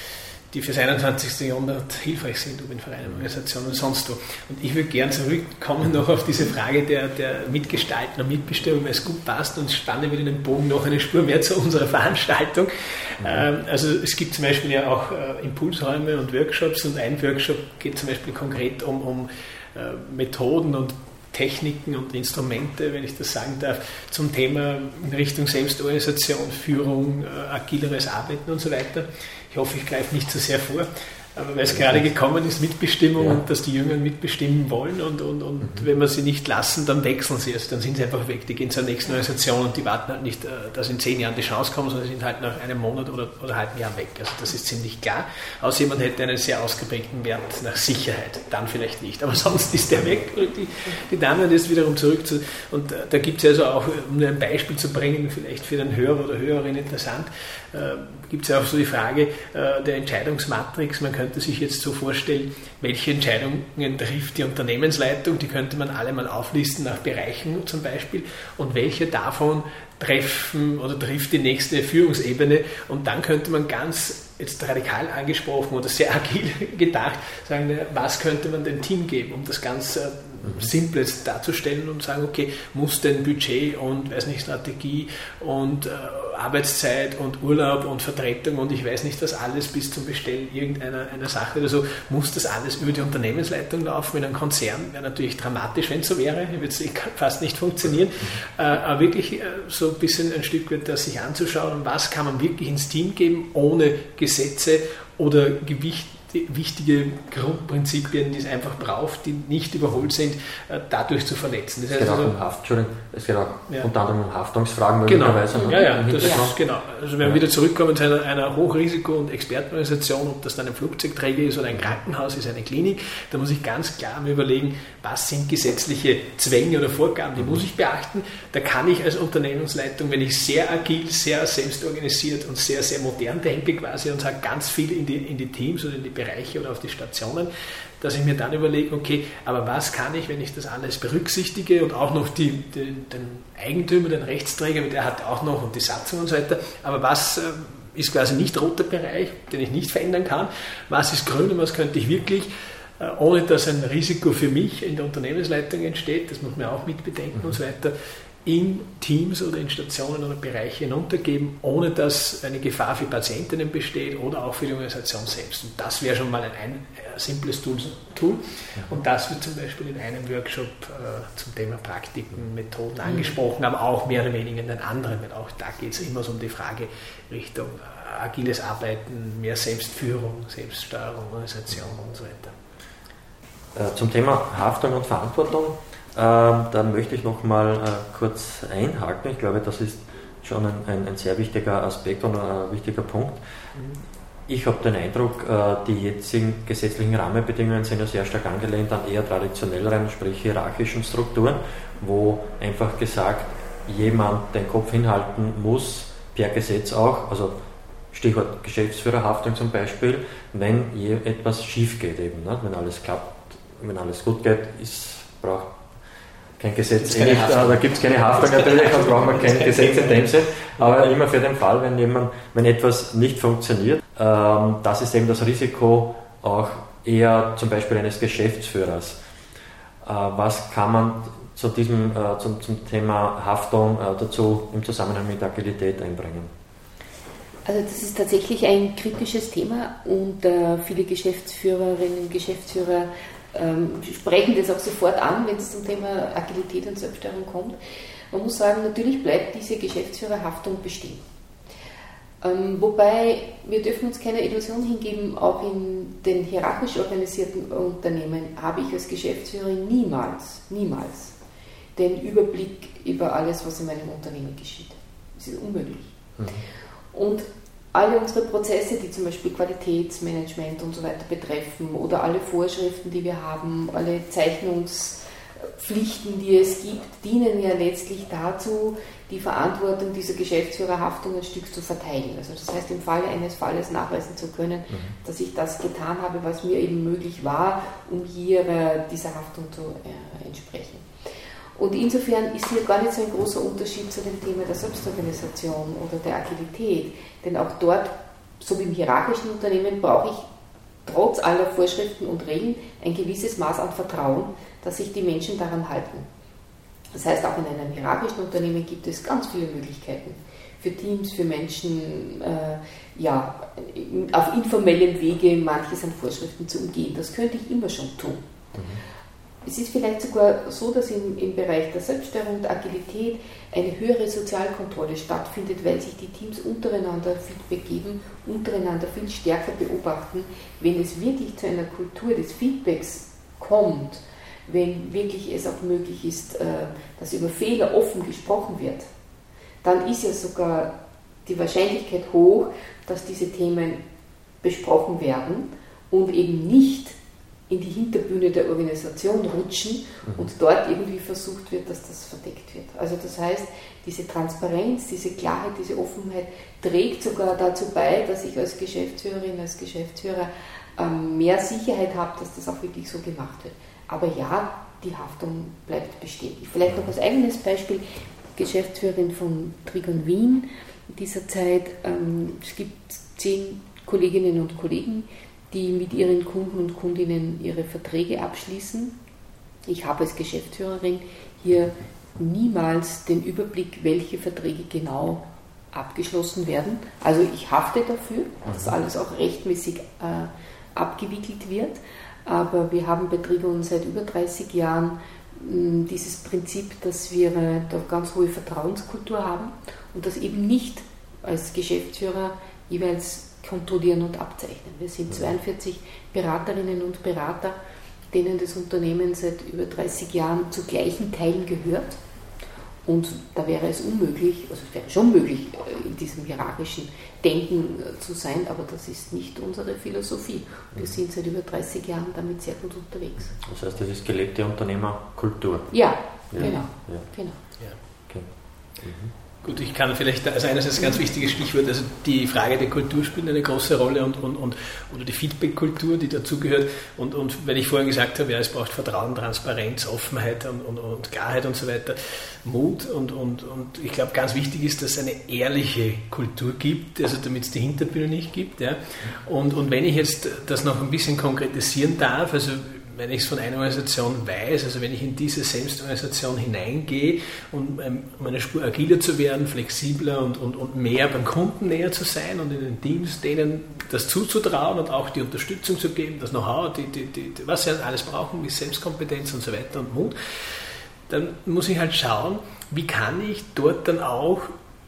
Speaker 5: die für das einundzwanzigste Jahrhundert hilfreich sind, ob in Vereinen, Organisationen und sonst wo. Und ich würde gern zurückkommen noch auf diese Frage der, der Mitgestalten und Mitbestimmung, weil es gut passt und spanne wieder den Bogen noch eine Spur mehr zu unserer Veranstaltung. Mhm. Also es gibt zum Beispiel ja auch Impulsräume und Workshops und ein Workshop geht zum Beispiel konkret um, um Methoden und Techniken und Instrumente, wenn ich das sagen darf, zum Thema in Richtung Selbstorganisation, Führung, agileres Arbeiten und so weiter. Ich hoffe, ich greife nicht zu sehr vor, aber weil es gerade gekommen ist, Mitbestimmung ja. und dass die Jüngeren mitbestimmen wollen und, und, und mhm. wenn wir sie nicht lassen, dann wechseln sie es, dann sind sie einfach weg, die gehen zur nächsten Organisation und die warten halt nicht, dass in zehn Jahren die Chance kommt, sondern sie sind halt nach einem Monat oder, oder halben Jahr weg. Also das ist ziemlich klar. Außer jemand hätte einen sehr ausgeprägten Wert nach Sicherheit, dann vielleicht nicht, aber sonst ist der weg. Und die, die Dame hat jetzt wiederum zurück zu, und da gibt es also auch, um nur ein Beispiel zu bringen, vielleicht für den Hörer oder Hörerin interessant, äh, gibt es ja auch so die Frage äh, der Entscheidungsmatrix. Man könnte sich jetzt so vorstellen, welche Entscheidungen trifft die Unternehmensleitung, die könnte man alle mal auflisten nach Bereichen zum Beispiel und welche davon treffen oder trifft die nächste Führungsebene und dann könnte man ganz jetzt radikal angesprochen oder sehr agil gedacht sagen, was könnte man dem Team geben, um das ganz äh, Simples darzustellen und sagen, okay, muss denn Budget und weiß nicht, Strategie und äh, Arbeitszeit und Urlaub und Vertretung und ich weiß nicht was alles bis zum Bestellen irgendeiner einer Sache oder so, muss das alles über die Unternehmensleitung laufen. In einem Konzern wäre natürlich dramatisch, wenn es so wäre, würde es fast nicht funktionieren. Äh, aber wirklich äh, so ein bisschen ein Stück weit das sich anzuschauen, was kann man wirklich ins Team geben, ohne Gesetze oder Gewicht wichtige Grundprinzipien, die es einfach braucht, die nicht überholt sind, dadurch zu verletzen. Das
Speaker 3: heißt es geht
Speaker 5: also,
Speaker 3: auch um Haft, Entschuldigung, es geht auch ja. unter anderem um Haftungsfragen möglicherweise.
Speaker 5: Genau, ja, ja, das ist, genau. Also wenn wir ja. wieder zurückkommen zu einer, einer Hochrisiko- und Expertenorganisation, ob das dann ein Flugzeugträger ist oder ein Krankenhaus ist, eine Klinik, da muss ich ganz klar mir überlegen, was sind gesetzliche Zwänge oder Vorgaben, die muss ich beachten. Da kann ich als Unternehmensleitung, wenn ich sehr agil, sehr selbstorganisiert und sehr, sehr modern denke quasi und sage ganz viel in die, in die Teams oder in die Bereiche oder auf die Stationen, dass ich mir dann überlege, okay, aber was kann ich, wenn ich das alles berücksichtige und auch noch die, die, den Eigentümer, den Rechtsträger, der hat auch noch und die Satzung und so weiter, aber was äh, ist quasi nicht roter Bereich, den ich nicht verändern kann, was ist grün und was könnte ich wirklich, äh, ohne dass ein Risiko für mich in der Unternehmensleitung entsteht, das muss man auch mitbedenken mhm. und so weiter, in Teams oder in Stationen oder Bereiche hinuntergeben, ohne dass eine Gefahr für Patientinnen besteht oder auch für die Organisation selbst. Und das wäre schon mal ein, ein, ein simples Tool, Tool. Und das wird zum Beispiel in einem Workshop äh, zum Thema Praktiken, Methoden angesprochen, aber auch mehr oder weniger in den anderen, weil auch da geht es immer so um die Frage Richtung äh, agiles Arbeiten, mehr Selbstführung, Selbststeuerung, Organisation und so weiter.
Speaker 3: Äh, zum Thema Haftung und Verantwortung. Ähm, da möchte ich noch mal äh, kurz einhaken. Ich glaube, das ist schon ein, ein, ein sehr wichtiger Aspekt und ein wichtiger Punkt. Ich habe den Eindruck, äh, die jetzigen gesetzlichen Rahmenbedingungen sind ja sehr stark angelehnt an eher traditionelleren, sprich hierarchischen Strukturen, wo einfach gesagt, jemand den Kopf hinhalten muss, per Gesetz auch, also Stichwort Geschäftsführerhaftung zum Beispiel, wenn je etwas schief geht eben, ne? Wenn alles klappt, wenn alles gut geht, ist, braucht kein Gesetz, eh nicht, da gibt es keine Haftung natürlich, dann brauchen wir kein Gesetz in dem Sinn, aber immer für den Fall, wenn jemand, wenn etwas nicht funktioniert, ähm, das ist eben das Risiko auch eher zum Beispiel eines Geschäftsführers. Äh, was kann man zu diesem, äh, zum, zum Thema Haftung äh, dazu im Zusammenhang mit Agilität einbringen?
Speaker 4: Also das ist tatsächlich ein kritisches Thema und äh, viele Geschäftsführerinnen und Geschäftsführer Ähm, sprechen das auch sofort an, wenn es zum Thema Agilität und Selbststeuerung kommt. Man muss sagen, natürlich bleibt diese Geschäftsführerhaftung bestehen. Ähm, wobei, wir dürfen uns keine Illusion hingeben, auch in den hierarchisch organisierten Unternehmen habe ich als Geschäftsführerin niemals, niemals den Überblick über alles, was in meinem Unternehmen geschieht. Das ist unmöglich. Mhm. Und alle unsere Prozesse, die zum Beispiel Qualitätsmanagement und so weiter betreffen oder alle Vorschriften, die wir haben, alle Zeichnungspflichten, die es gibt, dienen ja letztlich dazu, die Verantwortung dieser Geschäftsführerhaftung ein Stück zu verteilen. Also das heißt, im Falle eines Falles nachweisen zu können, mhm. dass ich das getan habe, was mir eben möglich war, um hier äh, dieser Haftung zu äh, entsprechen. Und insofern ist hier gar nicht so ein großer Unterschied zu dem Thema der Selbstorganisation oder der Agilität. Denn auch dort, so wie im hierarchischen Unternehmen, brauche ich trotz aller Vorschriften und Regeln ein gewisses Maß an Vertrauen, dass sich die Menschen daran halten. Das heißt, auch in einem hierarchischen Unternehmen gibt es ganz viele Möglichkeiten für Teams, für Menschen, äh, ja, auf informellem Wege manches an Vorschriften zu umgehen. Das könnte ich immer schon tun. Mhm. Es ist vielleicht sogar so, dass im, im Bereich der Selbststeuerung und Agilität eine höhere Sozialkontrolle stattfindet, weil sich die Teams untereinander Feedback geben, untereinander viel stärker beobachten. Wenn es wirklich zu einer Kultur des Feedbacks kommt, wenn wirklich es auch möglich ist, dass über Fehler offen gesprochen wird, dann ist ja sogar die Wahrscheinlichkeit hoch, dass diese Themen besprochen werden und eben nicht in die Hinterbühne der Organisation rutschen mhm. und dort irgendwie versucht wird, dass das verdeckt wird. Also das heißt, diese Transparenz, diese Klarheit, diese Offenheit trägt sogar dazu bei, dass ich als Geschäftsführerin, als Geschäftsführer ähm, mehr Sicherheit habe, dass das auch wirklich so gemacht wird. Aber ja, die Haftung bleibt bestehen. Vielleicht noch als eigenes Beispiel, Geschäftsführerin von Trigon Wien in dieser Zeit. Ähm, es gibt zehn Kolleginnen und Kollegen, die mit ihren Kunden und Kundinnen ihre Verträge abschließen. Ich habe als Geschäftsführerin hier niemals den Überblick, welche Verträge genau abgeschlossen werden. Also ich hafte dafür, dass alles auch rechtmäßig äh, abgewickelt wird. Aber wir haben bei Trigon seit über dreißig Jahren mh, dieses Prinzip, dass wir äh, da ganz hohe Vertrauenskultur haben und das eben nicht als Geschäftsführer jeweils kontrollieren und abzeichnen. Wir sind zweiundvierzig Beraterinnen und Berater, denen das Unternehmen seit über dreißig Jahren zu gleichen Teilen gehört. Und da wäre es unmöglich, also es wäre schon möglich, in diesem hierarchischen Denken zu sein, aber das ist nicht unsere Philosophie. Wir sind seit über dreißig Jahren damit sehr gut unterwegs.
Speaker 3: Das heißt, das ist gelebte Unternehmerkultur.
Speaker 4: Ja,
Speaker 3: ja.
Speaker 4: genau.
Speaker 3: Ja.
Speaker 4: genau.
Speaker 5: Ja.
Speaker 3: Okay. Mhm.
Speaker 5: Gut, ich kann vielleicht, also eines ist ein ganz wichtiges Stichwort, also die Frage der Kultur spielt eine große Rolle und, und, und oder die Feedback-Kultur, die dazugehört und, und weil ich vorhin gesagt habe, ja, es braucht Vertrauen, Transparenz, Offenheit und, und, und Klarheit und so weiter, Mut und, und, und ich glaube, ganz wichtig ist, dass es eine ehrliche Kultur gibt, also damit es die Hinterbühne nicht gibt, ja, und, und wenn ich jetzt das noch ein bisschen konkretisieren darf, also wenn ich es von einer Organisation weiß, also wenn ich in diese Selbstorganisation hineingehe, um, um eine Spur agiler zu werden, flexibler und, und, und mehr beim Kunden näher zu sein und in den Teams denen das zuzutrauen und auch die Unterstützung zu geben, das Know-how, die, die, die, was sie alles brauchen, wie Selbstkompetenz und so weiter und Mut, dann muss ich halt schauen, wie kann ich dort dann auch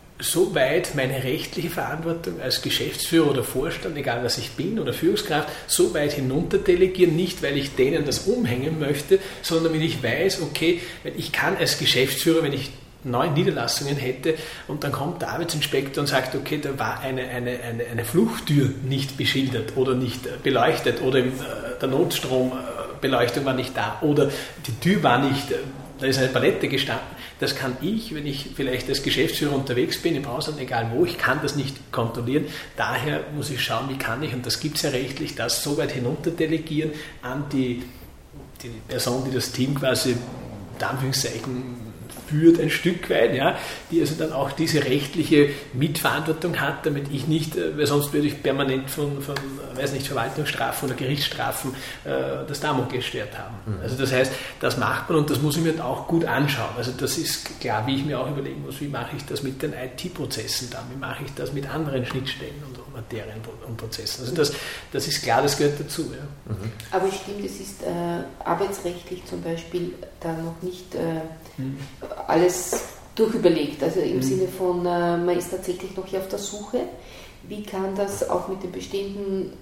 Speaker 5: so weit meine rechtliche Verantwortung als Geschäftsführer oder Vorstand, egal was ich bin, oder Führungskraft, so weit hinunter delegieren, nicht weil ich denen das umhängen möchte, sondern damit ich weiß, okay, ich kann als Geschäftsführer, wenn ich neun Niederlassungen hätte und dann kommt der Arbeitsinspektor und sagt, okay, da war eine, eine, eine, eine Fluchttür nicht beschildert oder nicht beleuchtet oder der Notstrombeleuchtung war nicht da oder die Tür war nicht, da ist eine Palette gestanden. Das kann ich, wenn ich vielleicht als Geschäftsführer unterwegs bin, im Ausland, egal wo, ich kann das nicht kontrollieren. Daher muss ich schauen, wie kann ich, und das gibt es ja rechtlich, das so weit hinunter delegieren an die, die Person, die das Team quasi, in Anführungszeichen, führt ein Stück weit, ja, die also dann auch diese rechtliche Mitverantwortung hat, damit ich nicht, weil sonst würde ich permanent von, von weiß nicht, Verwaltungsstrafen oder Gerichtsstrafen äh, das Damoklesschwert haben. Mhm. Also das heißt, das macht man und das muss ich mir auch gut anschauen. Also das ist klar, wie ich mir auch überlegen muss, wie mache ich das mit den I T-Prozessen dann, wie mache ich das mit anderen Schnittstellen und Materien und Prozessen. Also das, das ist klar, das gehört dazu. Ja.
Speaker 4: Mhm. Aber es stimmt, es ist äh, arbeitsrechtlich zum Beispiel da noch nicht äh, mhm. alles durchüberlegt. Also im mhm. Sinne von, äh, man ist tatsächlich noch hier auf der Suche, wie kann das auch mit den bestehenden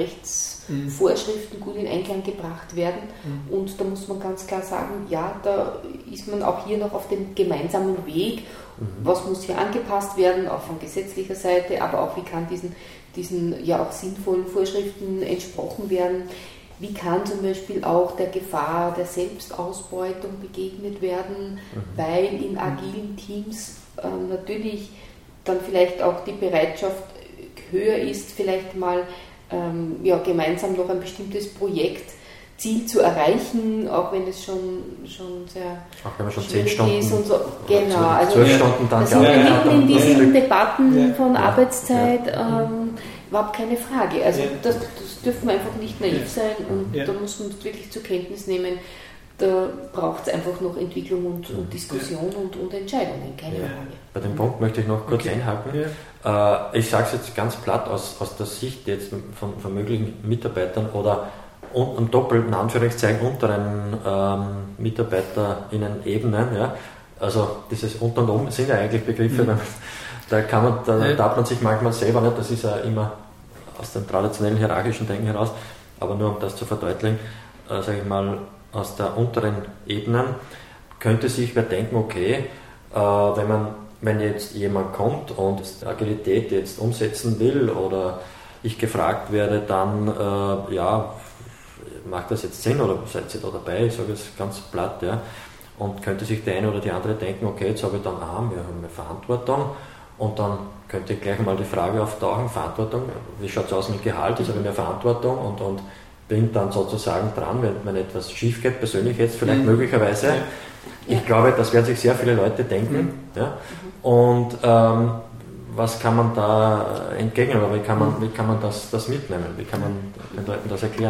Speaker 4: Rechtsvorschriften gut in Einklang gebracht werden. Mhm. Und da muss man ganz klar sagen, ja, da ist man auch hier noch auf dem gemeinsamen Weg. Mhm. Was muss hier angepasst werden, auch von gesetzlicher Seite, aber auch wie kann diesen, diesen ja auch sinnvollen Vorschriften entsprochen werden. Wie kann zum Beispiel auch der Gefahr der Selbstausbeutung begegnet werden, mhm. weil in agilen Teams äh, natürlich dann vielleicht auch die Bereitschaft höher ist, vielleicht mal ähm, ja, gemeinsam noch ein bestimmtes Projektziel zu erreichen, auch wenn es schon, schon sehr
Speaker 3: auch wenn man schon zehn Stunden
Speaker 4: ist und so. Genau, also
Speaker 3: zwölf Stunden dann
Speaker 4: das sind wir mitten in diesen
Speaker 3: ja.
Speaker 4: Debatten
Speaker 3: ja.
Speaker 4: von Arbeitszeit
Speaker 3: ja.
Speaker 4: ähm, überhaupt keine Frage. Also
Speaker 5: ja.
Speaker 4: das, das dürfen wir einfach nicht naiv sein und
Speaker 5: ja.
Speaker 4: da muss man wirklich zur Kenntnis nehmen, da braucht es einfach noch Entwicklung und, und Diskussion und, und Entscheidungen, keine
Speaker 3: ja.
Speaker 4: Frage.
Speaker 3: Bei dem Punkt möchte ich noch kurz
Speaker 5: okay.
Speaker 3: einhaken.
Speaker 5: Ja.
Speaker 3: Äh, ich sage es jetzt ganz platt aus, aus der Sicht jetzt von, von möglichen Mitarbeitern oder un, un doppelt in Anführungszeichen unteren ähm, MitarbeiterInnen-Ebenen. Ja? Also dieses unter und oben sind ja eigentlich Begriffe, mhm. da, kann man, da ja. darf man sich manchmal selber nicht, das ist ja immer aus dem traditionellen hierarchischen Denken heraus, aber nur um das zu verdeutlichen, äh, sage ich mal, aus der unteren Ebenen könnte sich wer denken, okay, äh, wenn man, wenn jetzt jemand kommt und Agilität jetzt umsetzen will oder ich gefragt werde, dann äh, ja, macht das jetzt Sinn oder seid ihr da dabei? Ich sage es ganz platt, ja. Und könnte sich der eine oder die andere denken, okay, jetzt habe ich dann, ah, wir haben eine Verantwortung und dann könnte gleich mal die Frage auftauchen, Verantwortung, wie schaut es aus mit Gehalt, ich habe mehr Verantwortung und, und bin dann sozusagen dran, wenn, wenn etwas schief geht, persönlich jetzt vielleicht mhm. möglicherweise. Ja. Ich ja. glaube, das werden sich sehr viele Leute denken. Mhm. Ja? Und ähm, was kann man da entgegnen oder wie kann man, wie kann man das, das mitnehmen? Wie kann man den Leuten das erklären?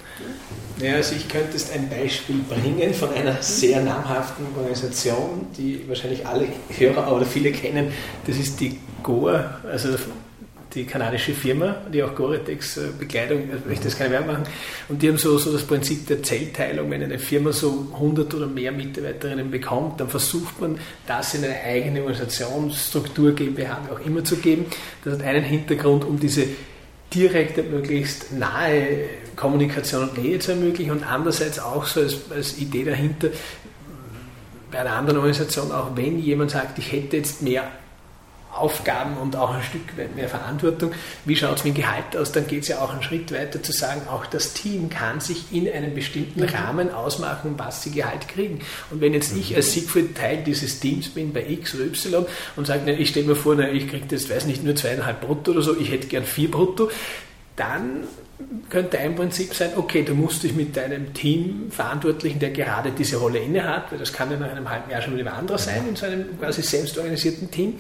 Speaker 5: Ja, also ich könnte jetzt ein Beispiel bringen von einer sehr namhaften Organisation, die wahrscheinlich alle Hörer oder viele kennen. Das ist die G O A, also die kanadische Firma, die auch Gore-Tex-Bekleidung, ich möchte das keine Werbung machen, und die haben so, so das Prinzip der Zellteilung. Wenn eine Firma so hundert oder mehr Mitarbeiterinnen bekommt, dann versucht man, das in eine eigene Organisationsstruktur, GmbH, wie auch immer zu geben. Das hat einen Hintergrund, um diese direkte, möglichst nahe Kommunikation und Nähe zu ermöglichen und andererseits auch so als, als Idee dahinter, bei einer anderen Organisation auch, wenn jemand sagt, ich hätte jetzt mehr Aufgaben und auch ein Stück weit mehr Verantwortung. Wie schaut es mit Gehalt aus? Dann geht es ja auch einen Schritt weiter zu sagen, auch das Team kann sich in einem bestimmten Rahmen ausmachen, was sie Gehalt kriegen. Und wenn jetzt ich als Siegfried Teil dieses Teams bin bei X oder Y und sage, ne, ich stelle mir vor, ne, ich kriege jetzt, weiß nicht, nur zweieinhalb brutto oder so, ich hätte gern vier brutto, dann könnte ein Prinzip sein, okay, du musst dich mit deinem Teamverantwortlichen, der gerade diese Rolle inne hat, weil das kann ja nach einem halben Jahr schon wieder ein anderer sein, in so einem quasi selbstorganisierten Team,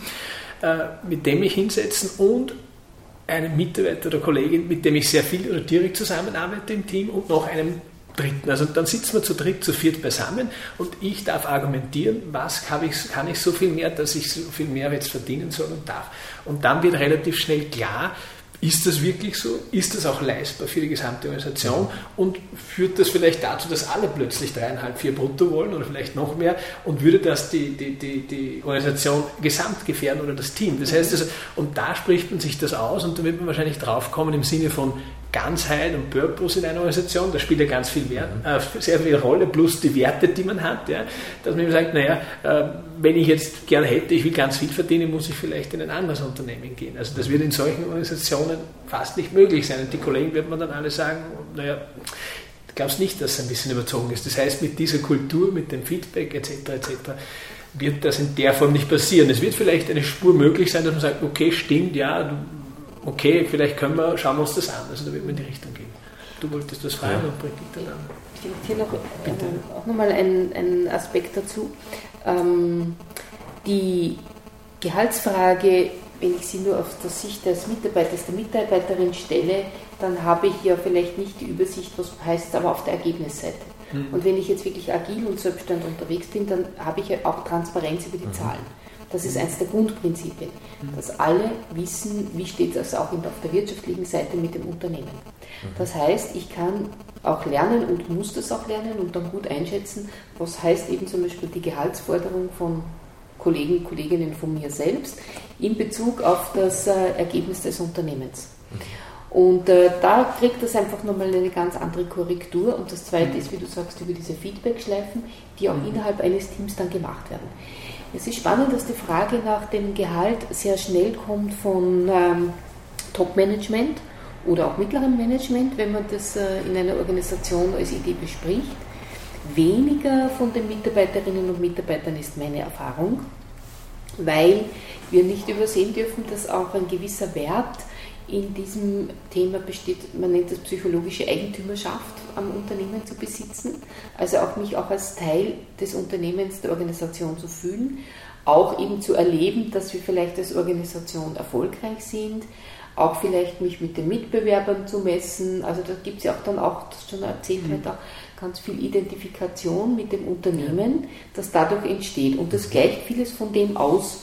Speaker 5: mit dem ich hinsetzen und einen Mitarbeiter oder Kollegin, mit dem ich sehr viel oder direkt zusammenarbeite im Team und noch einem Dritten. Also dann sitzen wir zu dritt, zu viert beisammen und ich darf argumentieren, was kann ich, kann ich so viel mehr, dass ich so viel mehr jetzt verdienen soll und darf. Und dann wird relativ schnell klar, ist das wirklich so? Ist das auch leistbar für die gesamte Organisation? Und führt das vielleicht dazu, dass alle plötzlich dreieinhalb, vier brutto wollen oder vielleicht noch mehr? Und würde das die, die, die, die Organisation gesamt gefährden oder das Team? Das heißt, also, und da spricht man sich das aus und da wird man wahrscheinlich drauf kommen im Sinne von Ganzheit und Purpose in einer Organisation, da spielt ja ganz viel Wert, äh, sehr viel Rolle, plus die Werte, die man hat, ja, dass man eben sagt, naja, äh, wenn ich jetzt gern hätte, ich will ganz viel verdienen, muss ich vielleicht in ein anderes Unternehmen gehen. Also das wird in solchen Organisationen fast nicht möglich sein. Und die Kollegen wird man dann alle sagen, naja, du glaubst nicht, dass es ein bisschen überzogen ist. Das heißt, mit dieser Kultur, mit dem Feedback et cetera et cetera wird das in der Form nicht passieren. Es wird vielleicht eine Spur möglich sein, dass man sagt, okay, stimmt, ja, du okay, vielleicht können wir, schauen wir uns das an. Also da wird man in die Richtung gehen. Du wolltest was fragen, ja. Und Brigitte dann.
Speaker 4: Vielleicht hier noch äh, auch nochmal ein, ein Aspekt dazu. Ähm, die Gehaltsfrage, wenn ich sie nur aus der Sicht des Mitarbeiters, der Mitarbeiterin stelle, dann habe ich ja vielleicht nicht die Übersicht, was heißt es aber auf der Ergebnisseite. Mhm. Und wenn ich jetzt wirklich agil und selbstständig unterwegs bin, dann habe ich ja auch Transparenz über die mhm. Zahlen. Das ist eines der Grundprinzipien, dass alle wissen, wie steht es auch auf der wirtschaftlichen Seite mit dem Unternehmen. Das heißt, ich kann auch lernen und muss das auch lernen und dann gut einschätzen, was heißt eben zum Beispiel die Gehaltsforderung von Kollegen und Kolleginnen von mir selbst in Bezug auf das äh, Ergebnis des Unternehmens. Und äh, da kriegt das einfach nochmal eine ganz andere Korrektur. Und das Zweite ist, wie du sagst, über diese Feedback-Schleifen, die auch innerhalb eines Teams dann gemacht werden. Es ist spannend, dass die Frage nach dem Gehalt sehr schnell kommt von ähm, Top-Management oder auch mittlerem Management, wenn man das äh, in einer Organisation als Idee bespricht. Weniger von den Mitarbeiterinnen und Mitarbeitern ist meine Erfahrung, weil wir nicht übersehen dürfen, dass auch ein gewisser Wert in diesem Thema besteht, man nennt das psychologische Eigentümerschaft am Unternehmen zu besitzen, also auch mich auch als Teil des Unternehmens, der Organisation zu fühlen, auch eben zu erleben, dass wir vielleicht als Organisation erfolgreich sind, auch vielleicht mich mit den Mitbewerbern zu messen, also da gibt es ja auch dann auch, das schon erzählt wird, auch ganz viel Identifikation mit dem Unternehmen, das dadurch entsteht und das gleicht vieles von dem aus.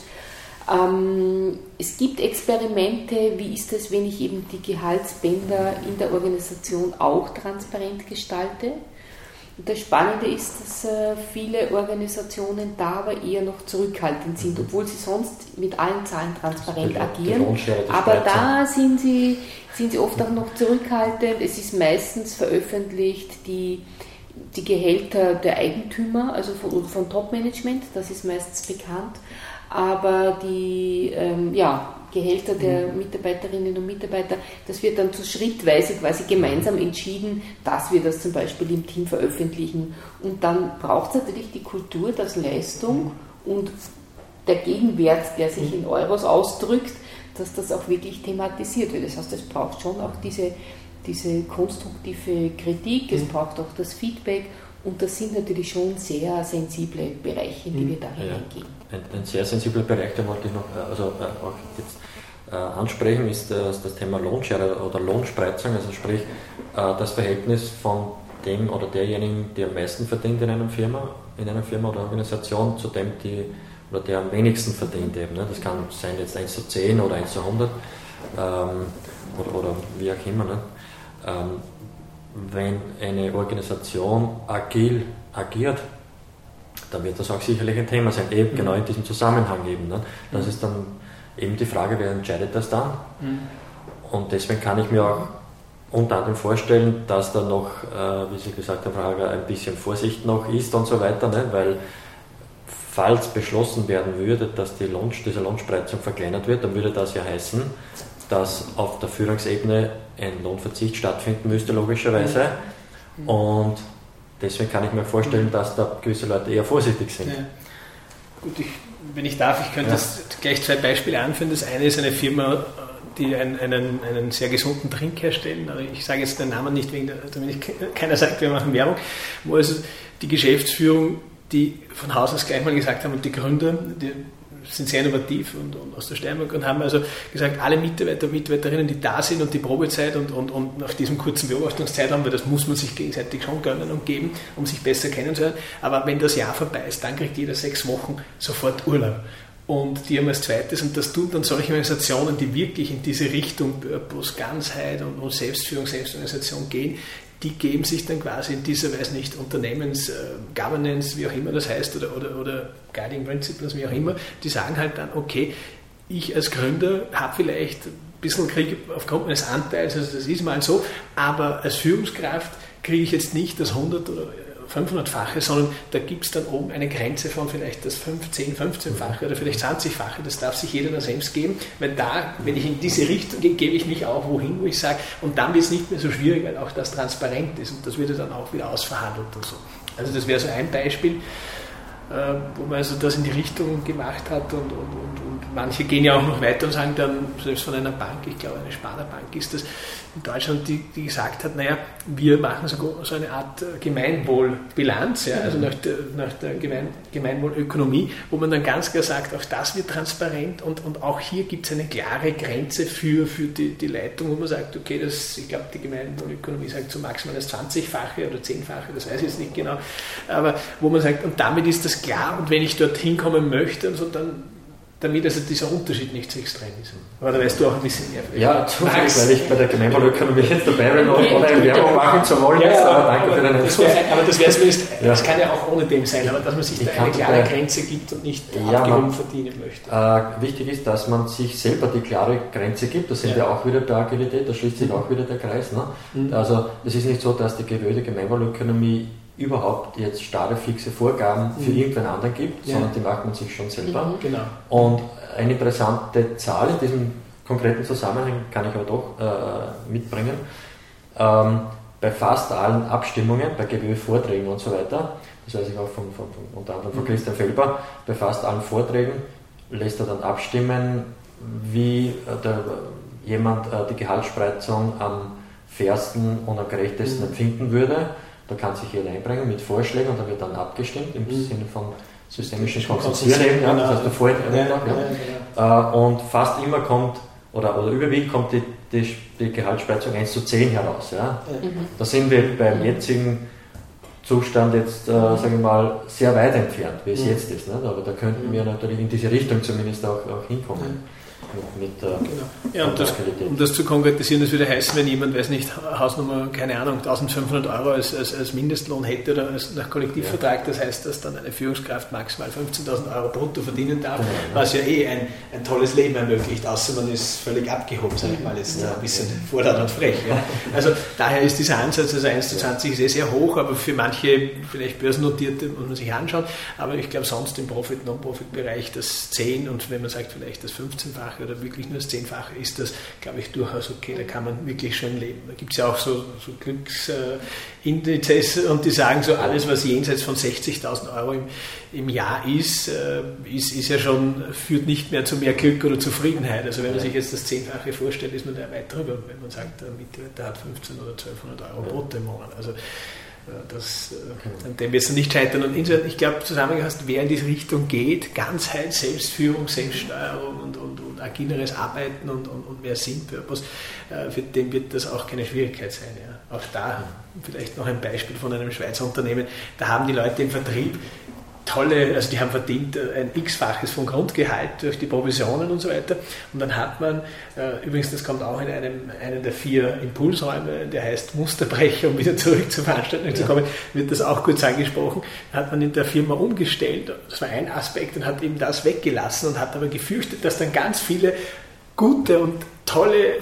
Speaker 4: Ähm, es gibt Experimente, wie ist es, wenn ich eben die Gehaltsbänder in der Organisation auch transparent gestalte. Und das Spannende ist, dass äh, viele Organisationen da aber eher noch zurückhaltend sind, obwohl sie sonst mit allen Zahlen transparent die, agieren. Die aber da sind sie, sind sie oft auch noch zurückhaltend. Es ist meistens veröffentlicht die, die Gehälter der Eigentümer, also von, von Top-Management, das ist meistens bekannt. Aber die ähm, ja, Gehälter der Mitarbeiterinnen und Mitarbeiter, das wird dann so schrittweise quasi gemeinsam entschieden, dass wir das zum Beispiel im Team veröffentlichen. Und dann braucht es natürlich die Kultur, dass Leistung und der Gegenwert, der sich in Euros ausdrückt, dass das auch wirklich thematisiert wird. Das heißt, es braucht schon auch diese, diese konstruktive Kritik, es braucht auch das Feedback. Und das sind natürlich schon sehr sensible Bereiche, in die wir da hineingehen.
Speaker 3: Ja, ein, ein sehr sensibler Bereich, den wollte ich noch also, äh, auch jetzt äh, ansprechen, ist das, das Thema Lohnschere oder Lohnspreizung, also sprich äh, das Verhältnis von dem oder derjenigen, der am meisten verdient in einer Firma, in einer Firma oder Organisation, zu dem, die, oder der am wenigsten verdient eben. Ne? Das kann sein jetzt eins zu zehn oder eins zu hundert ähm, oder, oder wie auch immer. Ne? Ähm, Wenn eine Organisation agil agiert, dann wird das auch sicherlich ein Thema sein, eben mhm. genau in diesem Zusammenhang eben. Ne? Das mhm. ist dann eben die Frage, wer entscheidet das dann? Mhm. Und deswegen kann ich mir auch unter anderem vorstellen, dass da noch, äh, wie Sie gesagt haben, Frage, ein bisschen Vorsicht noch ist und so weiter, ne? Weil falls beschlossen werden würde, dass die Lohn, diese Lohnspreizung verkleinert wird, dann würde das ja heißen, dass auf der Führungsebene ein Lohnverzicht stattfinden müsste, logischerweise. Mhm. Und deswegen kann ich mir vorstellen, dass da gewisse Leute eher vorsichtig sind.
Speaker 5: Ja. Gut, ich, wenn ich darf, ich könnte ja. das gleich zwei Beispiele anführen. Das eine ist eine Firma, die einen, einen, einen sehr gesunden Trink herstellen. Aber ich sage jetzt den Namen nicht, wegen der, damit keiner sagt, wir machen Werbung. Wo also die Geschäftsführung, die von Haus aus gleich mal gesagt haben, und die Gründer, die sind sehr innovativ und, und aus der Steiermark und haben also gesagt, alle Mitarbeiter und Mitarbeiterinnen, die da sind und die Probezeit und, und, und nach diesem kurzen Beobachtungszeitraum, weil das muss man sich gegenseitig schon gönnen und geben, um sich besser kennenzulernen, aber wenn das Jahr vorbei ist, dann kriegt jeder sechs Wochen sofort Urlaub. Und die haben als zweites, und das tun dann solche Organisationen, die wirklich in diese Richtung Purpose, Ganzheit und, und Selbstführung, Selbstorganisation gehen, die geben sich dann quasi in dieser, weiß nicht, Unternehmens, äh, Governance, wie auch immer das heißt, oder, oder, oder Guiding Principles, wie auch immer, die sagen halt dann, okay, ich als Gründer habe vielleicht ein bisschen Krieg aufgrund meines Anteils, also das ist mal so, aber als Führungskraft kriege ich jetzt nicht das hundert- oder fünfhundertfache, sondern da gibt es dann oben eine Grenze von vielleicht das fünfzehn, fünfzehnfache oder vielleicht zwanzigfache, das darf sich jeder nur selbst geben, weil da, wenn ich in diese Richtung gehe, gebe ich mich auch wohin, wo ich sage, und dann wird es nicht mehr so schwierig, weil auch das transparent ist und das wird dann auch wieder ausverhandelt und so. Also das wäre so ein Beispiel, wo man also das in die Richtung gemacht hat und, und, und, und manche gehen ja auch noch weiter und sagen dann, selbst von einer Bank, ich glaube eine Sparda Bank ist das in Deutschland, die, die gesagt hat, naja, wir machen so, so eine Art Gemeinwohlbilanz, ja, also nach der, nach der Gemein, Gemeinwohlökonomie, wo man dann ganz klar sagt, auch das wird transparent und, und auch hier gibt es eine klare Grenze für, für die, die Leitung, wo man sagt, okay, das, ich glaube, die Gemeinwohlökonomie sagt so maximal das zwanzigfache oder zehnfache, das weiß ich jetzt nicht genau, aber wo man sagt, und damit ist das klar und wenn ich dorthin kommen möchte und so, dann damit also dieser Unterschied nicht so extrem ist. Aber da weißt du auch ein bisschen mehr.
Speaker 3: Ja, zufällig, weil ich bei der Gemeinwohlökonomie jetzt dabei bin, ohne Werbung machen zu wollen. Ja, aber danke für deine
Speaker 5: Infos. Aber das wäre zumindest, ja. Das kann ja auch ohne dem sein, aber dass man sich ich da eine klare Grenze gibt und nicht
Speaker 3: ja,
Speaker 5: abgehoben verdienen möchte.
Speaker 3: Äh, wichtig ist, dass man sich selber die klare Grenze gibt. Da sind ja. wir auch wieder bei Agilität, da schließt sich mhm. auch wieder der Kreis. Ne? Mhm. Also es ist nicht so, dass die gewöhnliche Gemeinwohlökonomie überhaupt jetzt starre, fixe Vorgaben für mhm. irgendwen anderen gibt, ja. sondern die macht man sich schon selber.
Speaker 5: Mhm, genau.
Speaker 3: Und eine interessante Zahl in diesem konkreten Zusammenhang kann ich aber doch äh, mitbringen. Ähm, bei fast allen Abstimmungen, bei G W Ö-Vorträgen und so weiter, das weiß ich auch von, von, von, unter anderem von Christian Felber, bei fast allen Vorträgen lässt er dann abstimmen, wie äh, der, jemand äh, die Gehaltsspreizung am fairsten und am gerechtesten mhm. empfinden würde. Da kann sich jeder einbringen mit Vorschlägen und da wird dann abgestimmt im mhm. Sinne von systemischen Konzentrieren, ja, das hast du vorhin erwähnt. Ja, ja, ja. Und fast immer kommt, oder, oder überwiegend kommt die, die, die Gehaltsspreizung eins zu zehn heraus. Ja. Mhm. Da sind wir beim jetzigen Zustand jetzt, äh, sage ich mal, sehr weit entfernt, wie es mhm. jetzt ist. Nicht? Aber da könnten mhm. wir natürlich in diese Richtung zumindest auch, auch hinkommen. Mhm. Mit, mit, äh,
Speaker 5: genau. Ja, und das, um das zu konkretisieren, das würde heißen, wenn jemand, weiß nicht, Hausnummer, keine Ahnung, eintausendfünfhundert Euro als, als, als Mindestlohn hätte oder als, nach Kollektivvertrag, das heißt, dass dann eine Führungskraft maximal fünfzehntausend Euro brutto verdienen darf, genau. was ja eh ein, ein tolles Leben ermöglicht, außer man ist völlig abgehoben, sage ich mal jetzt ja, ein bisschen ja. vordernd und frech. Ja. Also daher ist dieser Ansatz, also eins zu zwanzig ist eh sehr hoch, aber für manche vielleicht Börsennotierte muss man sich anschauen, aber ich glaube sonst im Profit-, Non-Profit-Bereich das zehn und wenn man sagt vielleicht das fünfzehnfache oder wirklich nur das Zehnfache ist das, glaube ich, durchaus okay, da kann man wirklich schön leben. Da gibt es ja auch so, so Glücksindizes äh, und die sagen so, alles was jenseits von sechzigtausend Euro im, im Jahr ist, äh, ist, ist ja schon, führt nicht mehr zu mehr Glück oder Zufriedenheit. Also wenn man sich jetzt das Zehnfache vorstellt, ist man da weit drüber, wenn man sagt, der Mitarbeiter hat fünfzehnhundert oder zwölfhundert Euro brutto im Monat. Also Das, an dem wird es nicht scheitern. Und insofern, ich glaube, zusammengefasst, wer in diese Richtung geht, Ganzheit, Selbstführung, Selbststeuerung und, und, und agileres Arbeiten und, und, und mehr Sinn, Purpose, äh, für den wird das auch keine Schwierigkeit sein. Ja. Auch da vielleicht noch ein Beispiel von einem Schweizer Unternehmen, da haben die Leute im Vertrieb tolle, also die haben verdient ein x-faches vom Grundgehalt durch die Provisionen und so weiter. Und dann hat man, äh, übrigens, das kommt auch in einem, einen der vier Impulsräume, der heißt Musterbrecher, um wieder zurück zur Veranstaltung ja. zu kommen, wird das auch kurz angesprochen, hat man in der Firma umgestellt, das war ein Aspekt und hat eben das weggelassen und hat aber gefürchtet, dass dann ganz viele gute und tolle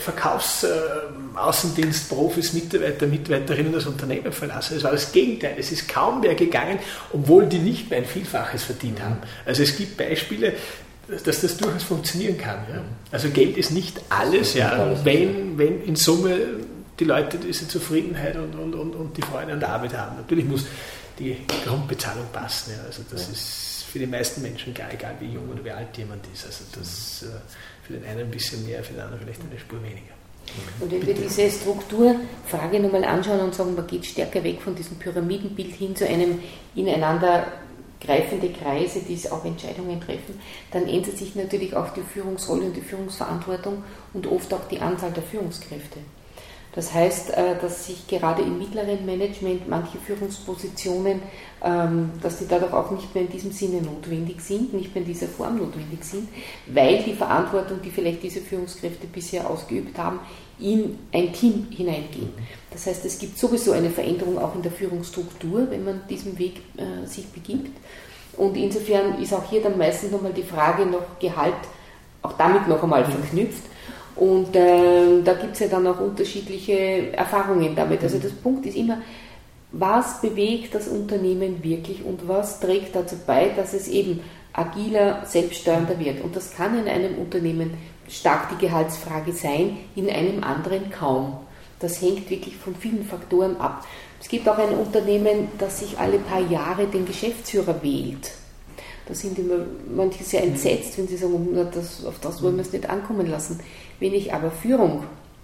Speaker 5: Verkaufsaußendienstprofis, äh, Mitarbeiter, Mitarbeiterinnen das Unternehmen verlassen. Es war das Gegenteil. Es ist kaum mehr gegangen, obwohl die nicht mehr ein Vielfaches verdient haben. Also es gibt Beispiele, dass das durchaus funktionieren kann. Ja. Also Geld ist nicht alles, ja, wenn, wenn in Summe die Leute diese Zufriedenheit und, und, und, und die Freude an der Arbeit haben. Natürlich muss die Grundbezahlung passen. Ja. Also das ja. ist für die meisten Menschen gar egal, wie jung oder wie alt jemand ist. Also das äh, für den einen ein bisschen mehr, für den anderen vielleicht eine Spur weniger.
Speaker 4: Und wenn wir diese Strukturfrage nochmal anschauen und sagen, man geht stärker weg von diesem Pyramidenbild hin zu einem ineinander greifende Kreise, die auch Entscheidungen treffen, dann ändert sich natürlich auch die Führungsrolle und die Führungsverantwortung und oft auch die Anzahl der Führungskräfte. Das heißt, dass sich gerade im mittleren Management manche Führungspositionen, dass die dadurch auch nicht mehr in diesem Sinne notwendig sind, nicht mehr in dieser Form notwendig sind, weil die Verantwortung, die vielleicht diese Führungskräfte bisher ausgeübt haben, in ein Team hineingeht. Das heißt, es gibt sowieso eine Veränderung auch in der Führungsstruktur, wenn man diesen Weg äh, sich begibt. Und insofern ist auch hier dann meistens nochmal die Frage nach Gehalt auch damit noch einmal verknüpft. Und äh, da gibt es ja dann auch unterschiedliche Erfahrungen damit. Also das Punkt ist immer, was bewegt das Unternehmen wirklich und was trägt dazu bei, dass es eben agiler, selbststeuernder wird. Und das kann in einem Unternehmen stark die Gehaltsfrage sein, in einem anderen kaum. Das hängt wirklich von vielen Faktoren ab. Es gibt auch ein Unternehmen, das sich alle paar Jahre den Geschäftsführer wählt. Da sind immer manche sehr entsetzt, wenn sie sagen, na, das, auf das wollen wir es nicht ankommen lassen. Wenn ich aber Führung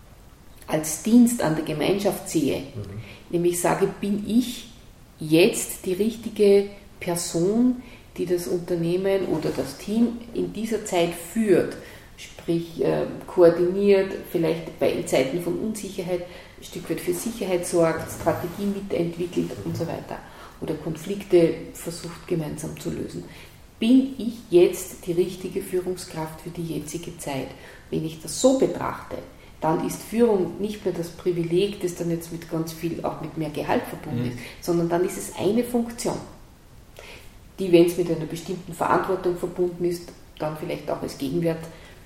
Speaker 4: als Dienst an der Gemeinschaft sehe, mhm. nämlich sage, bin ich jetzt die richtige Person, die das Unternehmen oder das Team in dieser Zeit führt, sprich äh, koordiniert, vielleicht bei in Zeiten von Unsicherheit ein Stück weit für Sicherheit sorgt, Strategie mitentwickelt und so weiter oder Konflikte versucht gemeinsam zu lösen. Bin ich jetzt die richtige Führungskraft für die jetzige Zeit? Wenn ich das so betrachte, dann ist Führung nicht mehr das Privileg, das dann jetzt mit ganz viel, auch mit mehr Gehalt verbunden mhm. ist, sondern dann ist es eine Funktion, die, wenn es mit einer bestimmten Verantwortung verbunden ist, dann vielleicht auch als Gegenwert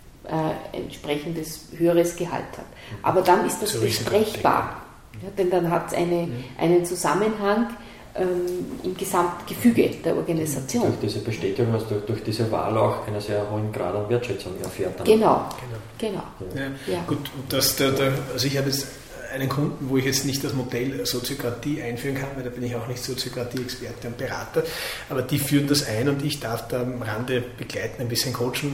Speaker 4: äh, entsprechendes höheres Gehalt hat. Aber dann ist das so besprechbar, ja, denn dann hat es eine, mhm. einen Zusammenhang ähm, im Gesamtgefüge der Organisation.
Speaker 3: Durch diese Bestätigung, also durch, durch diese Wahl auch einen sehr hohen Grad an Wertschätzung erfährt. Dann.
Speaker 4: Genau, genau.
Speaker 5: genau. Ja. Ja. Gut, das, der, der, also ich habe jetzt einen Kunden, wo ich jetzt nicht das Modell Soziokratie einführen kann, weil da bin ich auch nicht Soziokratie-Experte und Berater, aber die führen das ein und ich darf da am Rande begleiten, ein bisschen coachen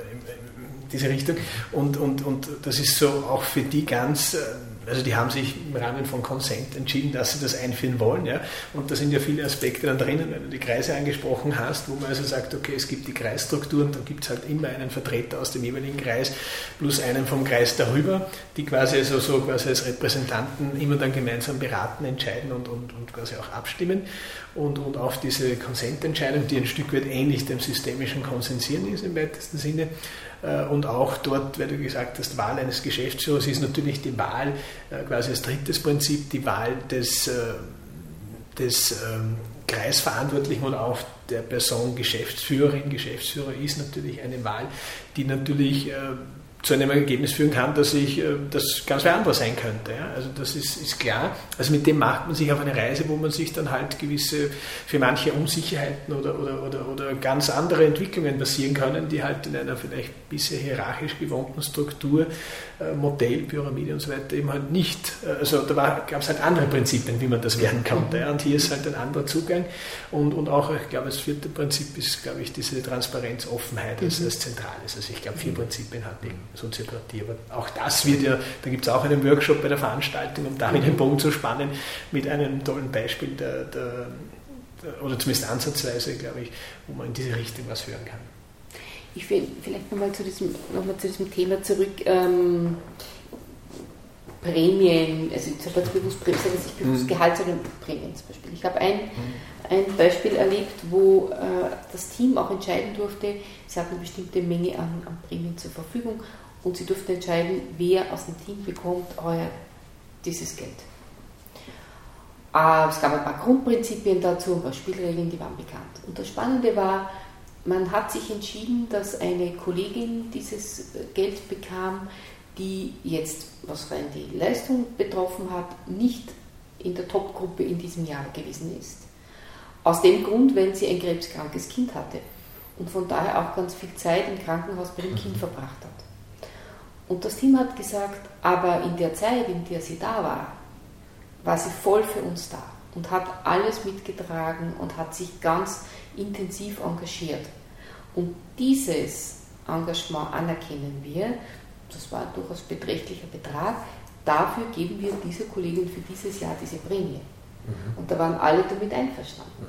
Speaker 5: in diese Richtung und, und, und das ist so auch für die ganz, also die haben sich im Rahmen von Consent entschieden, dass sie das einführen wollen, ja, und da sind ja viele Aspekte dann drinnen, wenn du die Kreise angesprochen hast, wo man also sagt, okay, es gibt die Kreisstrukturen, dann gibt es halt immer einen Vertreter aus dem jeweiligen Kreis plus einen vom Kreis darüber, die quasi also so quasi als Repräsentanten immer dann gemeinsam beraten, entscheiden und, und, und quasi auch abstimmen und, und auf diese Consent-Entscheidung, die ein Stück weit ähnlich dem systemischen Konsensieren ist im weitesten Sinne, und auch dort, weil du gesagt hast, Wahl eines Geschäftsführers ist natürlich die Wahl, quasi als drittes Prinzip, die Wahl des, des ähm, Kreisverantwortlichen oder auch der Person Geschäftsführerin, Geschäftsführer ist natürlich eine Wahl, die natürlich äh, zu einem Ergebnis führen kann, dass ich äh, das ganz wer anderes sein könnte. Ja? Also das ist, ist klar. Also mit dem macht man sich auf eine Reise, wo man sich dann halt gewisse, für manche Unsicherheiten oder, oder, oder, oder ganz andere Entwicklungen passieren können, die halt in einer vielleicht bisher hierarchisch gewohnten Struktur, äh, Modell, Pyramide und so weiter eben halt nicht. Äh, also da gab es halt andere Prinzipien, wie man das werden konnte. Ja? Und hier ist halt ein anderer Zugang. Und, und auch, ich glaube, das vierte Prinzip ist, glaube ich, diese Transparenz, Offenheit als, als Zentrales. Also ich glaube, vier Prinzipien hat die Soziokratie. Aber auch das wird ja, da gibt es auch einen Workshop bei der Veranstaltung, um damit den Bogen zu spannen, mit einem tollen Beispiel, der, der, der, oder zumindest ansatzweise, glaube ich, wo man in diese Richtung was hören kann.
Speaker 4: Ich will vielleicht nochmal zu diesem, noch mal zu diesem Thema zurück. Ähm, Prämien, also ich habe jetzt bewusst, ich sage nicht bewusst Gehalt, sondern Prämien zum Beispiel. Ich habe ein, ein Beispiel erlebt, wo äh, das Team auch entscheiden durfte, sie hatten eine bestimmte Menge an, an Prämien zur Verfügung und sie durften entscheiden, wer aus dem Team bekommt euer, dieses Geld. Äh, es gab ein paar Grundprinzipien dazu, ein paar Spielregeln, die waren bekannt. Und das Spannende war, man hat sich entschieden, dass eine Kollegin dieses Geld bekam, die jetzt, was rein die Leistung betroffen hat, nicht in der Top-Gruppe in diesem Jahr gewesen ist. Aus dem Grund, weil sie ein krebskrankes Kind hatte und von daher auch ganz viel Zeit im Krankenhaus bei dem Kind verbracht hat. Und das Team hat gesagt, aber in der Zeit, in der sie da war, war sie voll für uns da und hat alles mitgetragen und hat sich ganz intensiv engagiert. Und dieses Engagement anerkennen wir. Das war ein durchaus beträchtlicher Betrag. Dafür geben wir dieser Kollegin für dieses Jahr diese Prämie. Mhm. Und da waren alle damit einverstanden. Mhm.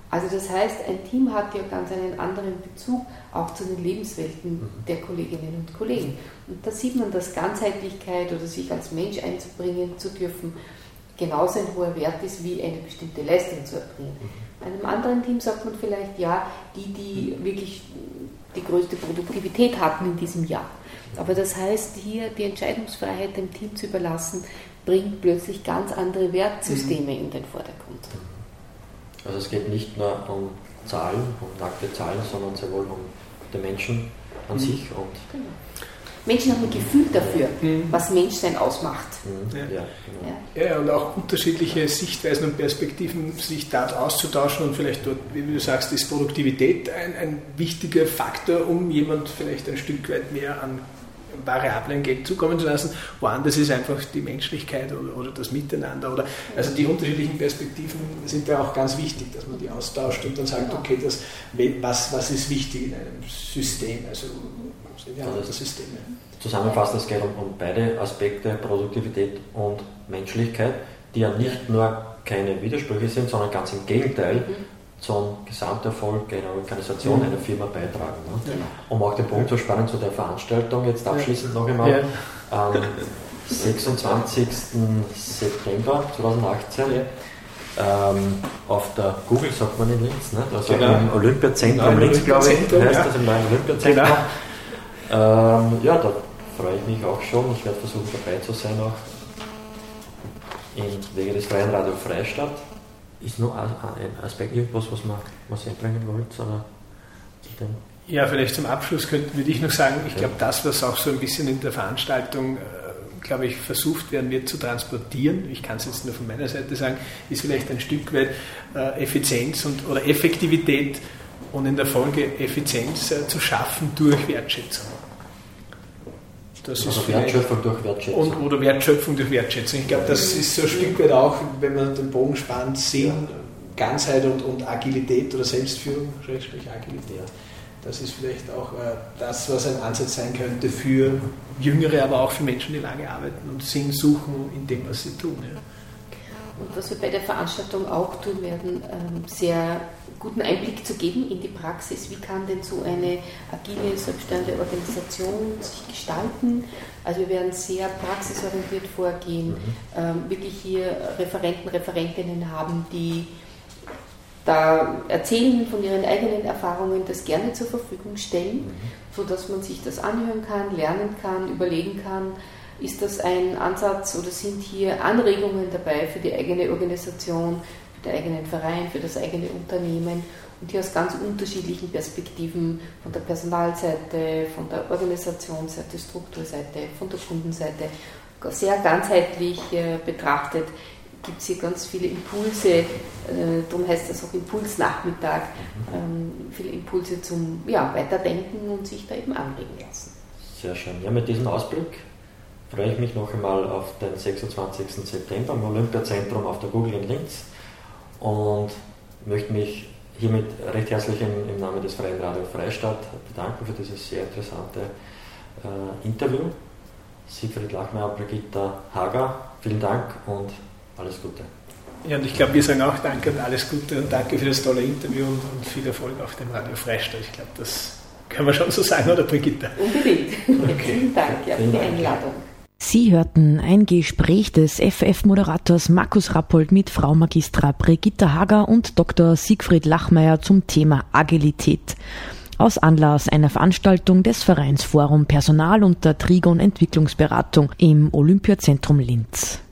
Speaker 4: Also das heißt, ein Team hat ja ganz einen anderen Bezug auch zu den Lebenswelten der Kolleginnen und Kollegen. Und da sieht man, dass Ganzheitlichkeit oder sich als Mensch einzubringen zu dürfen, genauso ein hoher Wert ist, wie eine bestimmte Leistung zu erbringen. Bei einem anderen Team sagt man vielleicht, ja, die, die wirklich die größte Produktivität hatten in diesem Jahr. Aber das heißt, hier die Entscheidungsfreiheit dem Team zu überlassen, bringt plötzlich ganz andere Wertsysteme in den Vordergrund.
Speaker 3: Also es geht nicht nur um Zahlen, um nackte Zahlen, sondern sehr wohl um den Menschen an mhm. sich. Und
Speaker 4: genau. Menschen haben ein Gefühl dafür, mhm. was Menschsein ausmacht.
Speaker 3: Mhm. Ja. Ja,
Speaker 5: genau. ja. ja, und auch unterschiedliche Sichtweisen und Perspektiven, sich dort auszutauschen und vielleicht dort, wie du sagst, ist Produktivität ein, ein wichtiger Faktor, um jemand vielleicht ein Stück weit mehr an Variablen Geld zukommen zu lassen. Woanders ist einfach die Menschlichkeit oder, oder das Miteinander. Oder, also die unterschiedlichen Perspektiven sind da auch ganz wichtig, dass man die austauscht und dann sagt, okay, das, was, was ist wichtig in einem System? Also ja, das Systeme.
Speaker 3: Zusammenfassend, es geht um, um beide Aspekte, Produktivität und Menschlichkeit, die ja nicht nur keine Widersprüche sind, sondern ganz im Gegenteil mhm. zum Gesamterfolg einer Organisation, mhm. einer Firma beitragen. Ne? Ja. Um auch den Punkt zu spannen zu der Veranstaltung, jetzt abschließend ja. noch einmal, ja. am sechsundzwanzigsten September zweitausendachtzehn ja. ähm, auf der Google, sagt man in Linz, ne? Also genau. im Olympiazentrum genau, Linz, glaube ich, heißt ja. das im neuen Olympiazentrum. Genau. Ähm, ja, da freue ich mich auch schon. Ich werde versuchen dabei zu sein auch im Wege des Freien Radio Freistadt. Ist noch ein Aspekt, irgendwas, was man was einbringen wollt? Oder
Speaker 5: ja, vielleicht zum Abschluss könnte, würde ich noch sagen, ich ja. glaube, das, was auch so ein bisschen in der Veranstaltung, äh, glaube ich, versucht werden wird zu transportieren, ich kann es jetzt nur von meiner Seite sagen, ist vielleicht ein Stück weit äh, Effizienz und, oder Effektivität und in der Folge Effizienz äh, zu schaffen durch Wertschätzung. Das
Speaker 3: also
Speaker 5: ist
Speaker 3: Wertschöpfung durch Wertschätzung.
Speaker 5: Und, oder Wertschöpfung durch Wertschätzung. Ich glaube, das ist so ein Stück weit auch, wenn man den Bogen spannt, Sinn, ja. Ganzheit und, und Agilität oder Selbstführung, Schrägstrich Agilität. Das ist vielleicht auch äh, das, was ein Ansatz sein könnte für Jüngere, aber auch für Menschen, die lange arbeiten und Sinn suchen in dem, was sie tun. Ja.
Speaker 4: Und was wir bei der Veranstaltung auch tun werden, ähm, sehr guten Einblick zu geben in die Praxis. Wie kann denn so eine agile, selbstständige Organisation sich gestalten? Also wir werden sehr praxisorientiert vorgehen, mhm. ähm, wirklich hier Referenten, Referentinnen haben, die da erzählen von ihren eigenen Erfahrungen, das gerne zur Verfügung stellen, mhm. sodass man sich das anhören kann, lernen kann, überlegen kann, ist das ein Ansatz oder sind hier Anregungen dabei für die eigene Organisation, für den eigenen Verein, für das eigene Unternehmen und hier aus ganz unterschiedlichen Perspektiven von der Personalseite, von der Organisationsseite, Strukturseite, von der Kundenseite, sehr ganzheitlich betrachtet, gibt es hier ganz viele Impulse, darum heißt das auch Impulsnachmittag, viele Impulse zum ja, Weiterdenken und sich da eben anregen lassen.
Speaker 3: Sehr schön. Ja, mit diesem Ausblick freue ich mich noch einmal auf den sechsundzwanzigsten September im Olympiazentrum auf der Google in Linz und möchte mich hiermit recht herzlich im, im Namen des Freien Radio Freistadt bedanken für dieses sehr interessante äh, Interview. Siegfried Lachmeier, Brigitta Hager, vielen Dank und alles Gute.
Speaker 5: Ja, und ich glaube, wir sagen auch Danke und alles Gute und danke für das tolle Interview und, und viel Erfolg auf dem Radio Freistadt. Ich glaube, das können wir schon so sagen, oder Brigitta?
Speaker 4: Unbedingt. Okay. Vielen Dank ja, für die Einladung.
Speaker 2: Sie hörten ein Gespräch des F F-Moderators Markus Rappold mit Frau Magistra Brigitta Hager und Doktor Siegfried Lachmeier zum Thema Agilität. Aus Anlass einer Veranstaltung des Vereins Forum Personal und der Trigon Entwicklungsberatung im Olympiazentrum Linz.